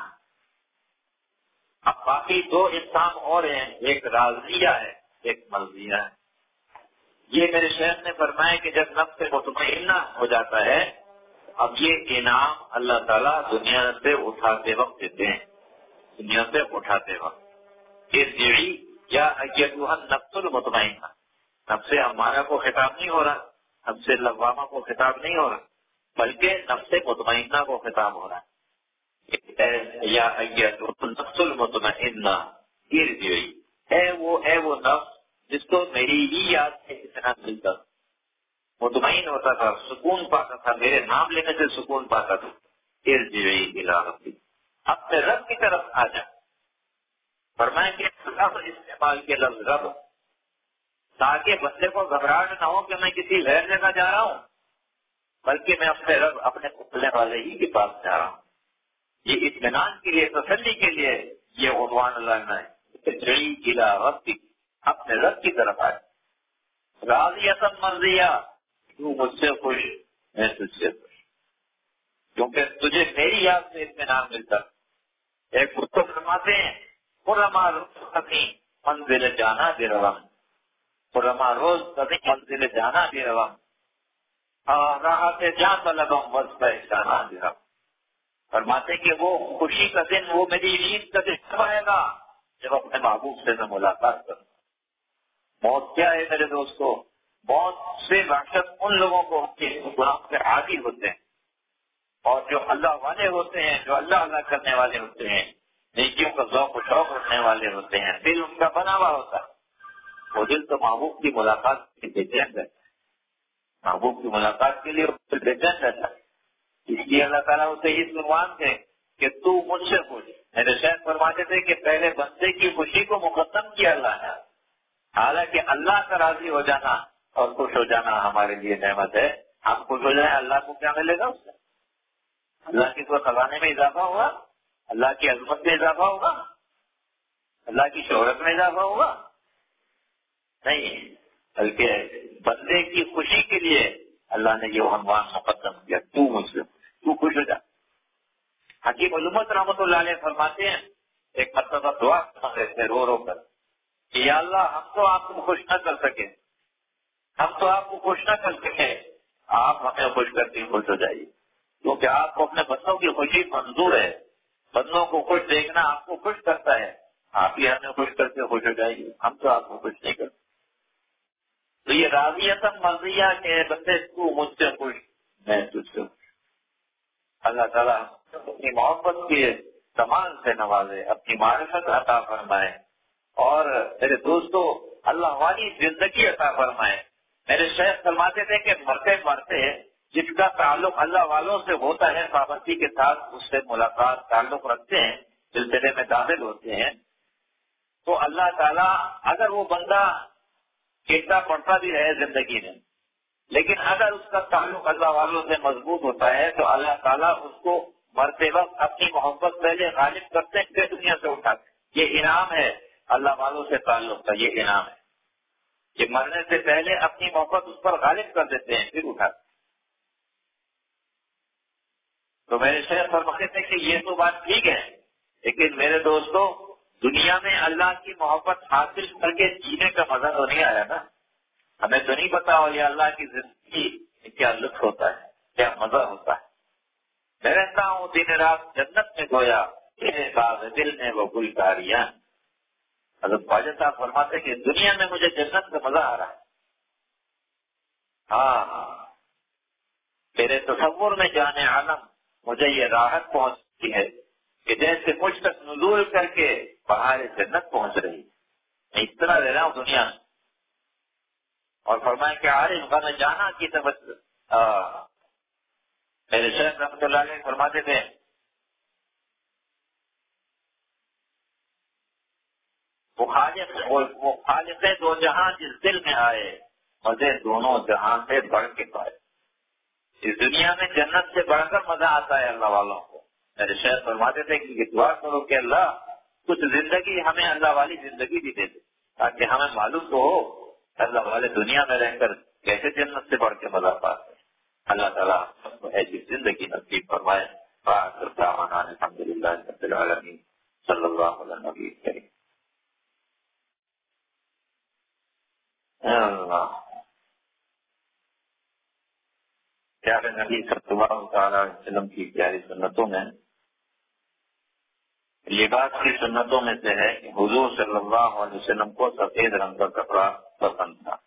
اب باقی دو انسان اور ہیں، ایک راضیہ ہے، ایک مرضیہ ہے۔ یہ میرے شیخ نے فرمایا کہ جب نفس مطمئنہ ہو جاتا ہے، اب یہ انعام اللہ تعالیٰ دنیا سے اٹھاتے وقت دیتے ہیں، دنیا سے اٹھاتے وقت، ارجعی یا ایتھا النفس المطمئنہ، نفس امارہ کو خطاب نہیں ہو رہا، نفس لوامہ کو خطاب نہیں ہو رہا، بلکہ نفس مطمئنہ کو خطاب ہو رہا ہے۔ یا ایتھا النفس المطمئنہ ارجعی، ہے وہ ہے وہ نفس جس کو میری ہی یاد سے اتنا ملتا، مطمئن ہوتا تھا، سکون پاتا تھا، میرے نام لینے سے سکون پاتا تھا، ارجعی الی ربک، اپنے رب کی طرف آ جا۔ فرمائیں کہ رب استعمال کے لفظ رب، تاکہ بندے کو گھبراہٹ نہ ہو کہ میں کسی غیر جگہ جا رہا ہوں، بلکہ میں اپنے رب، اپنے کھلنے والے ہی کے پاس جا رہا ہوں۔ یہ اطمینان کے لیے، تسلی کے لیے یہ عنوان اللہ نے ارجعی الی ربک، اپنے رب کی طرف آئے، راضیۃ مرضیہ، تو مجھ سے خوش، میں تجھ سے خوش، کیونکہ تجھے میری یاد سے اطمینان ملتا۔ ایک خود کو فرماتے ہیں خرما روز کبھی منزل جانا بھی رواں، خرما روز کبھی منزل جانا بھی رواں، راہ سے جان طلبم وصف جانا بھی رواں۔ فرماتے کہ وہ خوشی کا دن، وہ میری عید کا دن کب آئے گا؟ جب اپنے محبوب سے میں ملاقات کروں۔ موت کیا ہے میرے دوستو؟ موت سے وحشت ان لوگوں کو ہوتی ہے جو گناہ سے عادی ہوتے ہیں، اور جو اللہ والے ہوتے ہیں، جو اللہ اللہ کرنے والے ہوتے ہیں، نیکیوں کا ذوق و شوق رکھنے والے ہوتے ہیں، دل ان کا بنا ہوا ہوتا ہے، وہ دل تو محبوب کی ملاقات کے لیے بے چین رہتا ہے، محبوب کی ملاقات کے لیے بے چین رہتا ہے۔ اس لیے اللہ تعالیٰ اسے اس عنوان سے کہ تو مجھ سے خوش۔ میرے شیخ فرماتے تھے کہ پہلے بندے کی خوشی کو مقدم کیا اللہ نے، حالانکہ اللہ کا راضی ہو جانا اور خوش ہو جانا ہمارے لیے نعمت ہے۔ ہم خوش ہو جائیں، اللہ کو کیا ملے گا اس سے؟ اللہ کی کوئی خزانے میں اضافہ ہوگا؟ اللہ کی عظمت میں اضافہ ہوگا؟ اللہ کی شہرت میں اضافہ ہوگا؟ نہیں، بلکہ بندے کی خوشی کے لیے اللہ نے یہ عنوان مقدم کیا، تو مجھ سے تو خوش ہو جا۔ حکیم علومت رحمۃ اللہ علیہ فرماتے ہیں ایک مرتبہ دعا کرتے تھے رو رو کر کہ یا اللہ ہم تو آپ کو خوش نہ کر سکے، ہم تو آپ کو خوش نہ کر سکے، آپ ہمیں خوش کر کے خوش ہو جائیے، کیونکہ آپ کو اپنے بندوں کی خوشی منظور ہے، بندوں کو خوش دیکھنا آپ کو خوش کرتا ہے، آپ ہی ہمیں خوش کر کے خوش ہو جائیے، ہم تو آپ کو خوش نہیں کرتے۔ تو یہ راضیۃ مرضیہ کے بندے تو مجھ سے خوش، میں تجھ سے خوش۔ اللہ تعالیٰ اپنی محبت کے کمال سے نوازے، اپنی معرفت عطا فرمائے، اور میرے دوستو اللہ والی زندگی عطا فرمائے۔ میرے شیخ فرماتے تھے کہ مرتے مرتے جس کا تعلق اللہ والوں سے ہوتا ہے، پابندی کے ساتھ اس سے ملاقات تعلق رکھتے ہیں، سلسلے میں داخل ہوتے ہیں، تو اللہ تعالیٰ اگر وہ بندہ گرتا پڑتا بھی رہے زندگی میں، لیکن اگر اس کا تعلق اللہ والوں سے مضبوط ہوتا ہے تو اللہ تعالیٰ اس کو مرتے وقت اپنی محبت پہلے غالب کرتے ہیں، پھر دنیا سے اٹھاتے۔ یہ انعام ہے اللہ والوں سے تعلق کا، یہ انعام ہے کہ مرنے سے پہلے اپنی محبت اس پر غالب کر دیتے ہیں، پھر اٹھاتے۔ تو میرے شیخ فرماتے تھے کہ یہ تو بات ٹھیک ہے، لیکن میرے دوستو دنیا میں اللہ کی محبت حاصل کر کے جینے کا مزہ تو نہیں آیا نا۔ ہمیں تو نہیں پتا ہو یہ اللہ کی زندگی میں کیا لطف ہوتا ہے، کیا مزہ ہوتا ہے۔ میں رہتا ہوں دن رات جنت میں گویا، میرے باغ دل میں وہ گلکاریاں۔ حضرت خواجہ صاحب فرماتے کہ دنیا میں مجھے جنت کا مزہ آ رہا ہے۔ ہاں، تیرے تصور میں جانے عالم مجھے یہ راحت پہنچتی ہے کہ جیسے مجھ تک نزول کر کے بہار جنت پہنچ رہی، میں اس طرح رہ رہا ہوں دنیا میں۔ اور فرمایا کہ عارف غم جانا کی توجہ، میرے شیخ رحمۃ اللہ علیہ فرماتے تھے وہ خالق وہ خالق دو جہاں جس دل میں آئے، مزے دونوں جہاں سے بڑھ کے پائے۔ اس دنیا میں جنت سے بڑھ کر مزہ آتا ہے اللہ والوں کو۔ میرے شیخ فرماتے تھے کہ دعا کرو کہ اللہ کچھ زندگی ہمیں اللہ والی زندگی بھی دے دے، تاکہ ہمیں معلوم تو ہو اللہ والے دنیا میں رہ کر کیسے جنت سے بڑھ کے مزہ پاتے ہیں۔ اللہ تعالیٰ سب کو ایسی زندگی نصیب فرمائے۔ الحمد للہ رب العالمین، صلی اللہ علیہ نبی کریم۔ اللہ پیارے نبی صلی اللہ تعالیٰ علیہ وسلم کی پیاری سنتوں میں لباس کی سنتوں میں سے ہے کہ حضور صلی اللہ علیہ وسلم کو سفید رنگ کا کپڑا پسند تھا۔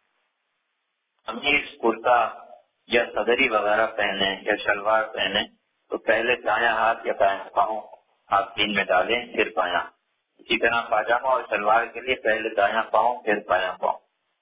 قمیص، کرتا یا صدری وغیرہ پہنے یا شلوار پہنے تو پہلے دایاں ہاتھ یا دایاں پاؤں آستین میں ڈالیں پھر بایاں۔ اسی طرح پاجامہ اور شلوار کے لیے پہلے دایاں پاؤں پھر بایاں پاؤں،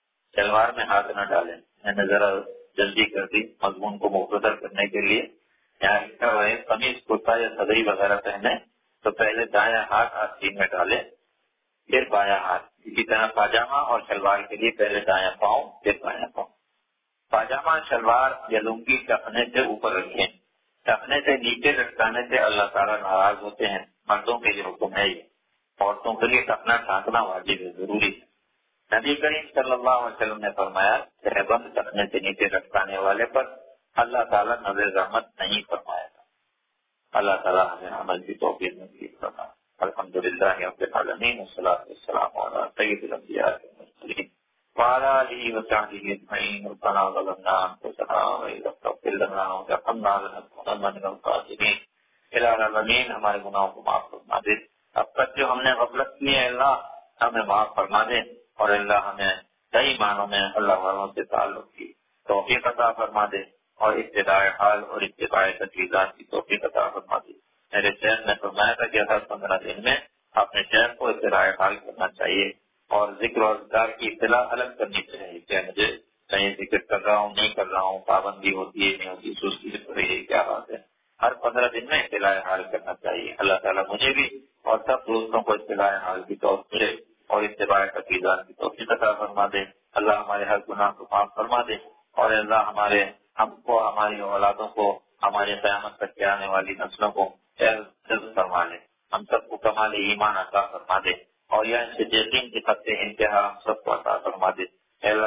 شلوار میں ہاتھ نہ ڈالیں۔ میں نے ذرا جلدی کر دی مضمون کو مختصر کرنے کے لیے۔ یہاں لکھا ہوا ہے قمیص، کرتا یا صدری وغیرہ پہنے تو پہلے دایاں ہاتھ آستین میں ڈالیں پھر بایاں ہاتھ۔ اسی طرح پاجامہ اور شلوار کے لیے پہلے دایاں پاؤں پھر بایاں پاؤں۔ پاجامہ، شلوار یا لنگی ٹخنے سے اوپر رکھیں، ٹخنے سے نیچے لٹکانے سے اللہ تعالیٰ ناراض ہوتے ہیں۔ مردوں کے لیے حکم ہے، یہ عورتوں کے لیے ٹخنا ڈھانکنا واجب ہے، ضروری ہے۔ نبی کریم صلی اللہ علیہ وسلم نے فرمایا کہ بند ٹخنے سے نیچے لٹکانے والے پر اللہ تعالیٰ نظر رحمت نہیں فرمائے گا۔ اللہ تعالیٰ ہمیں عمل کی توفیق نصیب فرمائے۔ الحمد للہ رب العالمین، والصلاۃ والسلام علی سید الانبیاء والمرسلین وعلى آله وصحبه أجمعين۔ ربنا ظلمنا أنفسنا وإن لم تغفر لنا وترحمنا لنكونن من الخاسرين۔ الہ العالمین ہمارے گناہوں کو معاف فرما دے۔ اب تک جو ہم نے غفلت کی ہے اللہ ہمیں معاف فرما دے، اور اللہ ہمیں صحیح معنوں میں اللہ والوں سے تعلق کی توفیق عطا فرما دے، اور اتباع حال اور اتباع تجویزات کی توفیق عطا فرما دے۔ میرے شیخ نے فرمایا تھا کہ ہر پندرہ دن میں اپنے شیخ کو اتباع حال کرنا چاہیے، اور ذکر اور اذکار کی اطلاع الگ کرنی چاہیے کہ مجھے کہیں ذکر کر رہا ہوں نہیں کر رہا ہوں، پابندی ہوتی ہے نہیں ہوتی، سستی ہو رہی ہے، کیا بات ہے۔ ہر پندرہ دن میں اطلاع حال کرنا چاہیے۔ اللہ تعالیٰ مجھے بھی اور سب دوستوں کو اطلاع حال کی توفیق اور اتباع تقریبات کی توفیق عطا فرما دے۔ اللہ ہمارے ہر گناہ کو معاف فرما دے، اور اللہ ہمارے ہم کو، ہماری اولادوں کو، ہماری قیامت تک کے آنے والی نسلوں کو عزت فرما لے۔ ہم سب کو کمال ایمان عطا فرما دے، اور یہ سے یقین کے خط انتہا ہم سب کو عطا فرما دے۔ اے اللہ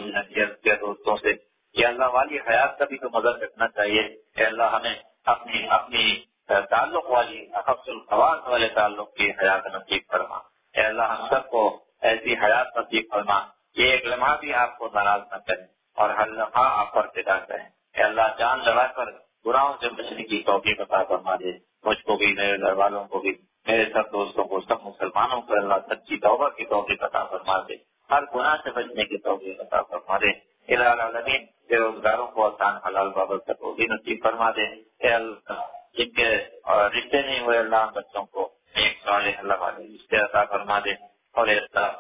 جیسے دوستوں سے یہ اللہ والی حیات کا بھی تو مزہ رکھنا چاہیے۔ اے اللہ ہمیں اپنی اپنی تعلق والی حفظ الخواص والے تعلق کی حیات نصیب فرما۔ اے اللہ ہم سب کو ایسی حیات نصیب فرما یہ ایک لمحہ بھی آپ کو ناراض نہ کریں، اور ہر لمحہ آپ پر فدا کریں۔ اے اللہ جان لڑا کر گناہوں سے بچنے کی توفیق عطا فرما دے، مجھ کو بھی، میرے گھر والوں کو بھی، میرے سب دوستوں کو، سب مسلمانوں کو اللہ سچی توبہ کی توفیق عطا فرما دے، ہر گناہ سے بچنے کی توفیق عطا فرما دے۔ الہ العالمین بے روزگاروں کو آسان حلال بابت کا توفیق نصیب فرما دے۔ اے اللہ جن کے اور رشتے نہیں ہوئے اللہ ان بچوں کو ایک صالح اللہ والے رشتے عطا فرما دے، اور اے اللہ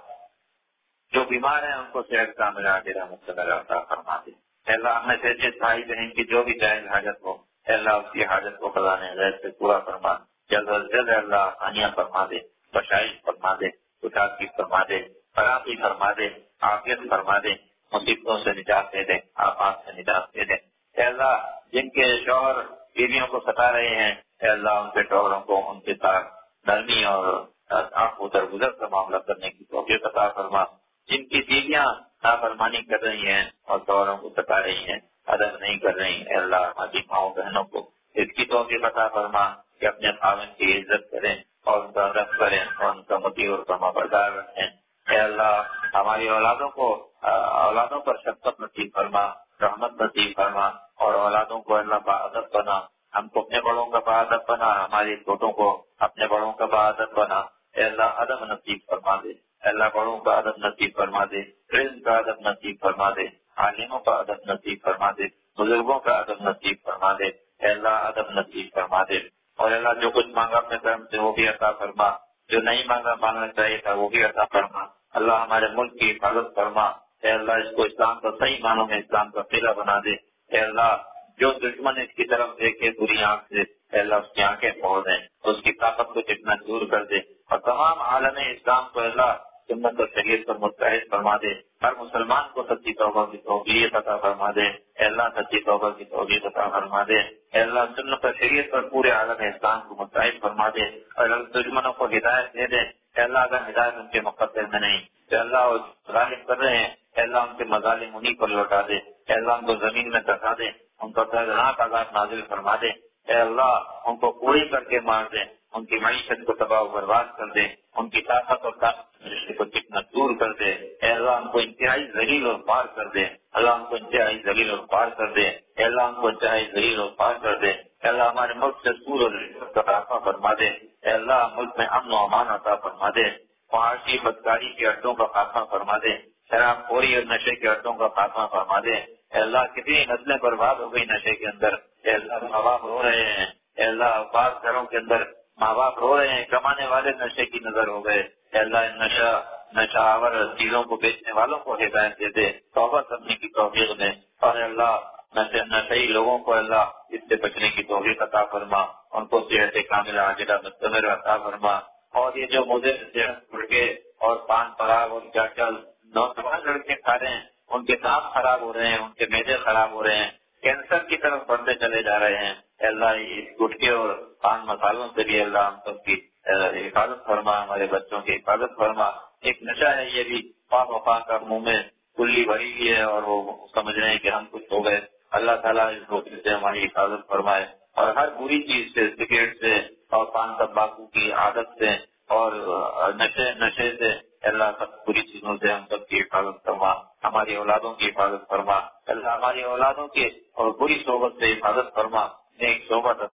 جو بیمار ہیں ان کو صحت کامل عاجل رحمت اللہ عطا فرما دے۔ اے اللہ ہم میں سے جس بھائی بہن کی جو بھی جائز حاجت ہو، اے اللہ اس کی حاجت کو خزانے غیر سے پورا فرما، جلد از جلد اے اللہ آسانیاں فرما دے، بخشائش فرما دے، کچھ فرما دے، فراخی فرما دے، عافیت فرما دے، مصیبتوں سے نجات دے دے، آفات سے نجات دے دے۔ اے اللہ جن کے شوہر بیویوں کو ستا رہے ہیں، اے اللہ ان کے شوہروں کو ان کے ساتھ نرمی اور آپ کو درگزر کا معاملہ کرنے کی توفیق عطا فرما۔ جن کی بیویاں نافرمانی کر رہی ہیں اور شوہروں کو ستا رہی ہیں، ادب نہیں کر رہی ہیں، اے اللہ ہماری ماؤں بہنوں کو اس کی توفیق عطا فرما کہ اپنے خاوند کی عزت کریں اور ان کا ادب کریں اور ان کا مطیع اور فرما بردار رکھیں۔ اے اللہ ہماری اولادوں کو اولادوں پر شفقت نصیب فرما، رحمت نصیب فرما، اور اولادوں کو اللہ باادب بنا، ہم کو اپنے بڑوں کا باادب بنا، ہماری چھوٹوں کو اپنے بڑوں کا باادب بنا۔ اے اللہ ادب نصیب فرما دے، اے اللہ بڑوں کا ادب نصیب فرما دے، علم کا ادب نصیب فرما دے، عالموں کا ادب نصیب فرما دے، بزرگوں کا ادب نصیب فرما دے، اے اللہ ادب نصیب فرما دے۔ اور اللہ جو کچھ مانگا اپنے کرم سے وہ بھی عطا فرما، جو نہیں مانگا مانگنا چاہیے تھا وہ بھی عطا فرما۔ اللہ ہمارے ملک کی حفاظت فرما، اے اللہ اس کو اسلام کا صحیح معنوں میں اسلام کا قلعہ بنا دے۔ اے اللہ جو دشمن اس کی طرف دیکھے بری آنکھ سے، اے اللہ اس کی آنکھیں کھول دیں، اس کی طاقت کو جتنا دور کر دے، اور تمام عالم اسلام کو اللہ سنت اور شریعت پر متحد فرما دے۔ ہر مسلمان کو سچی توبہ کی توفیق عطا فرما دے، اے اللہ سچی توبہ کی توفیق عطا فرما دے۔ اے اللہ سنت اور شریعت پر پورے عالم اسلام کو متحد فرما دے، اور اللہ دشمنوں کو ہدایت دے دے۔ اے اللہ اگر ہدایت ان کے مقدر میں نہیں، اے اللہ ظالم کر رہے ہیں، اے اللہ ان کے مظالم انہیں پر لوٹا دے، اے اللہ ان کو زمین میں دھسا دے، ان پر دردناک عذاب نازل فرما دے۔ اے اللہ ان کو کوڑی کر کے مار دے، ان کی معیشت کو تباہ و برباد کر دے، ان کی طاقت اور طاقت کو کتنا دور کر دے۔ اے اللہ ان کو انتہائی ذلیل اور پار کر دے، اللہ ان کو انتہائی ذلیل اور پار کر دے، اے اللہ ان کو انتہائی ذلیل اور پار کر دے۔ اے اللہ ہمارے ملک سے سور اور رشوت کا خاتمہ فرما دے، اے اللہ ملک میں امن و امان عطا فرما دے، فحاشی بدکاری کے اڈوں کا خاتمہ فرما دے، شراب خوری اور نشے کے اڈوں کا خاتمہ فرما دے۔ اے اللہ کتنی نسلیں برباد ہو گئی نشے کے اندر، اے اللہ ماں باپ رو رہے ہیں، اے اللہ بعض گھروں کے اندر ماں باپ رو رہے ہیں، کمانے والے نشے کی نظر ہو گئے۔ اے اللہ ان نشہ نشہ آور چیزوں کو بیچنے والوں کو ہدایت دے دے، توبہ کرنے کی توفیق دے، اور اے اللہ نشے نشئی لوگوں کو اللہ اس سے بچنے کی توفیق عطا فرما، ان کو صحت کاملہ عاجلہ مستمر عطا فرما۔ اور یہ جو مضر صحت گٹکے اور پان پراگ اور چاچل نوجوان لڑکے کھا رہے ہیں، ان کے دانت خراب ہو رہے ہیں، ان کے معدے خراب ہو رہے ہیں، کینسر کی طرف بڑھتے چلے جا رہے ہیں۔ اے اللہ اس گٹکے اور پان مسالوں سے بھی اللہ ہم سب کی حفاظت فرما، ہمارے بچوں کی حفاظت فرما۔ ایک نشہ ہے یہ بھی، پاک وفا کا منہ میں کلی بھری ہوئی ہے اور وہ سمجھ رہے ہیں کہ ہم کچھ ہو گئے۔ اللہ تعالیٰ اس گٹکے سے ہماری حفاظت فرمائے، اور ہر بری چیز سے، سگریٹ سے اور پان تمباکو کی عادت سے اور نشے نشے سے، اللہ سب بری چیزوں سے ہم سب کی حفاظت فرما، ہماری اولادوں کی حفاظت فرما۔ اللہ ہماری اولادوں کے اور بری صحبت سے حفاظت فرما، نیک صحبت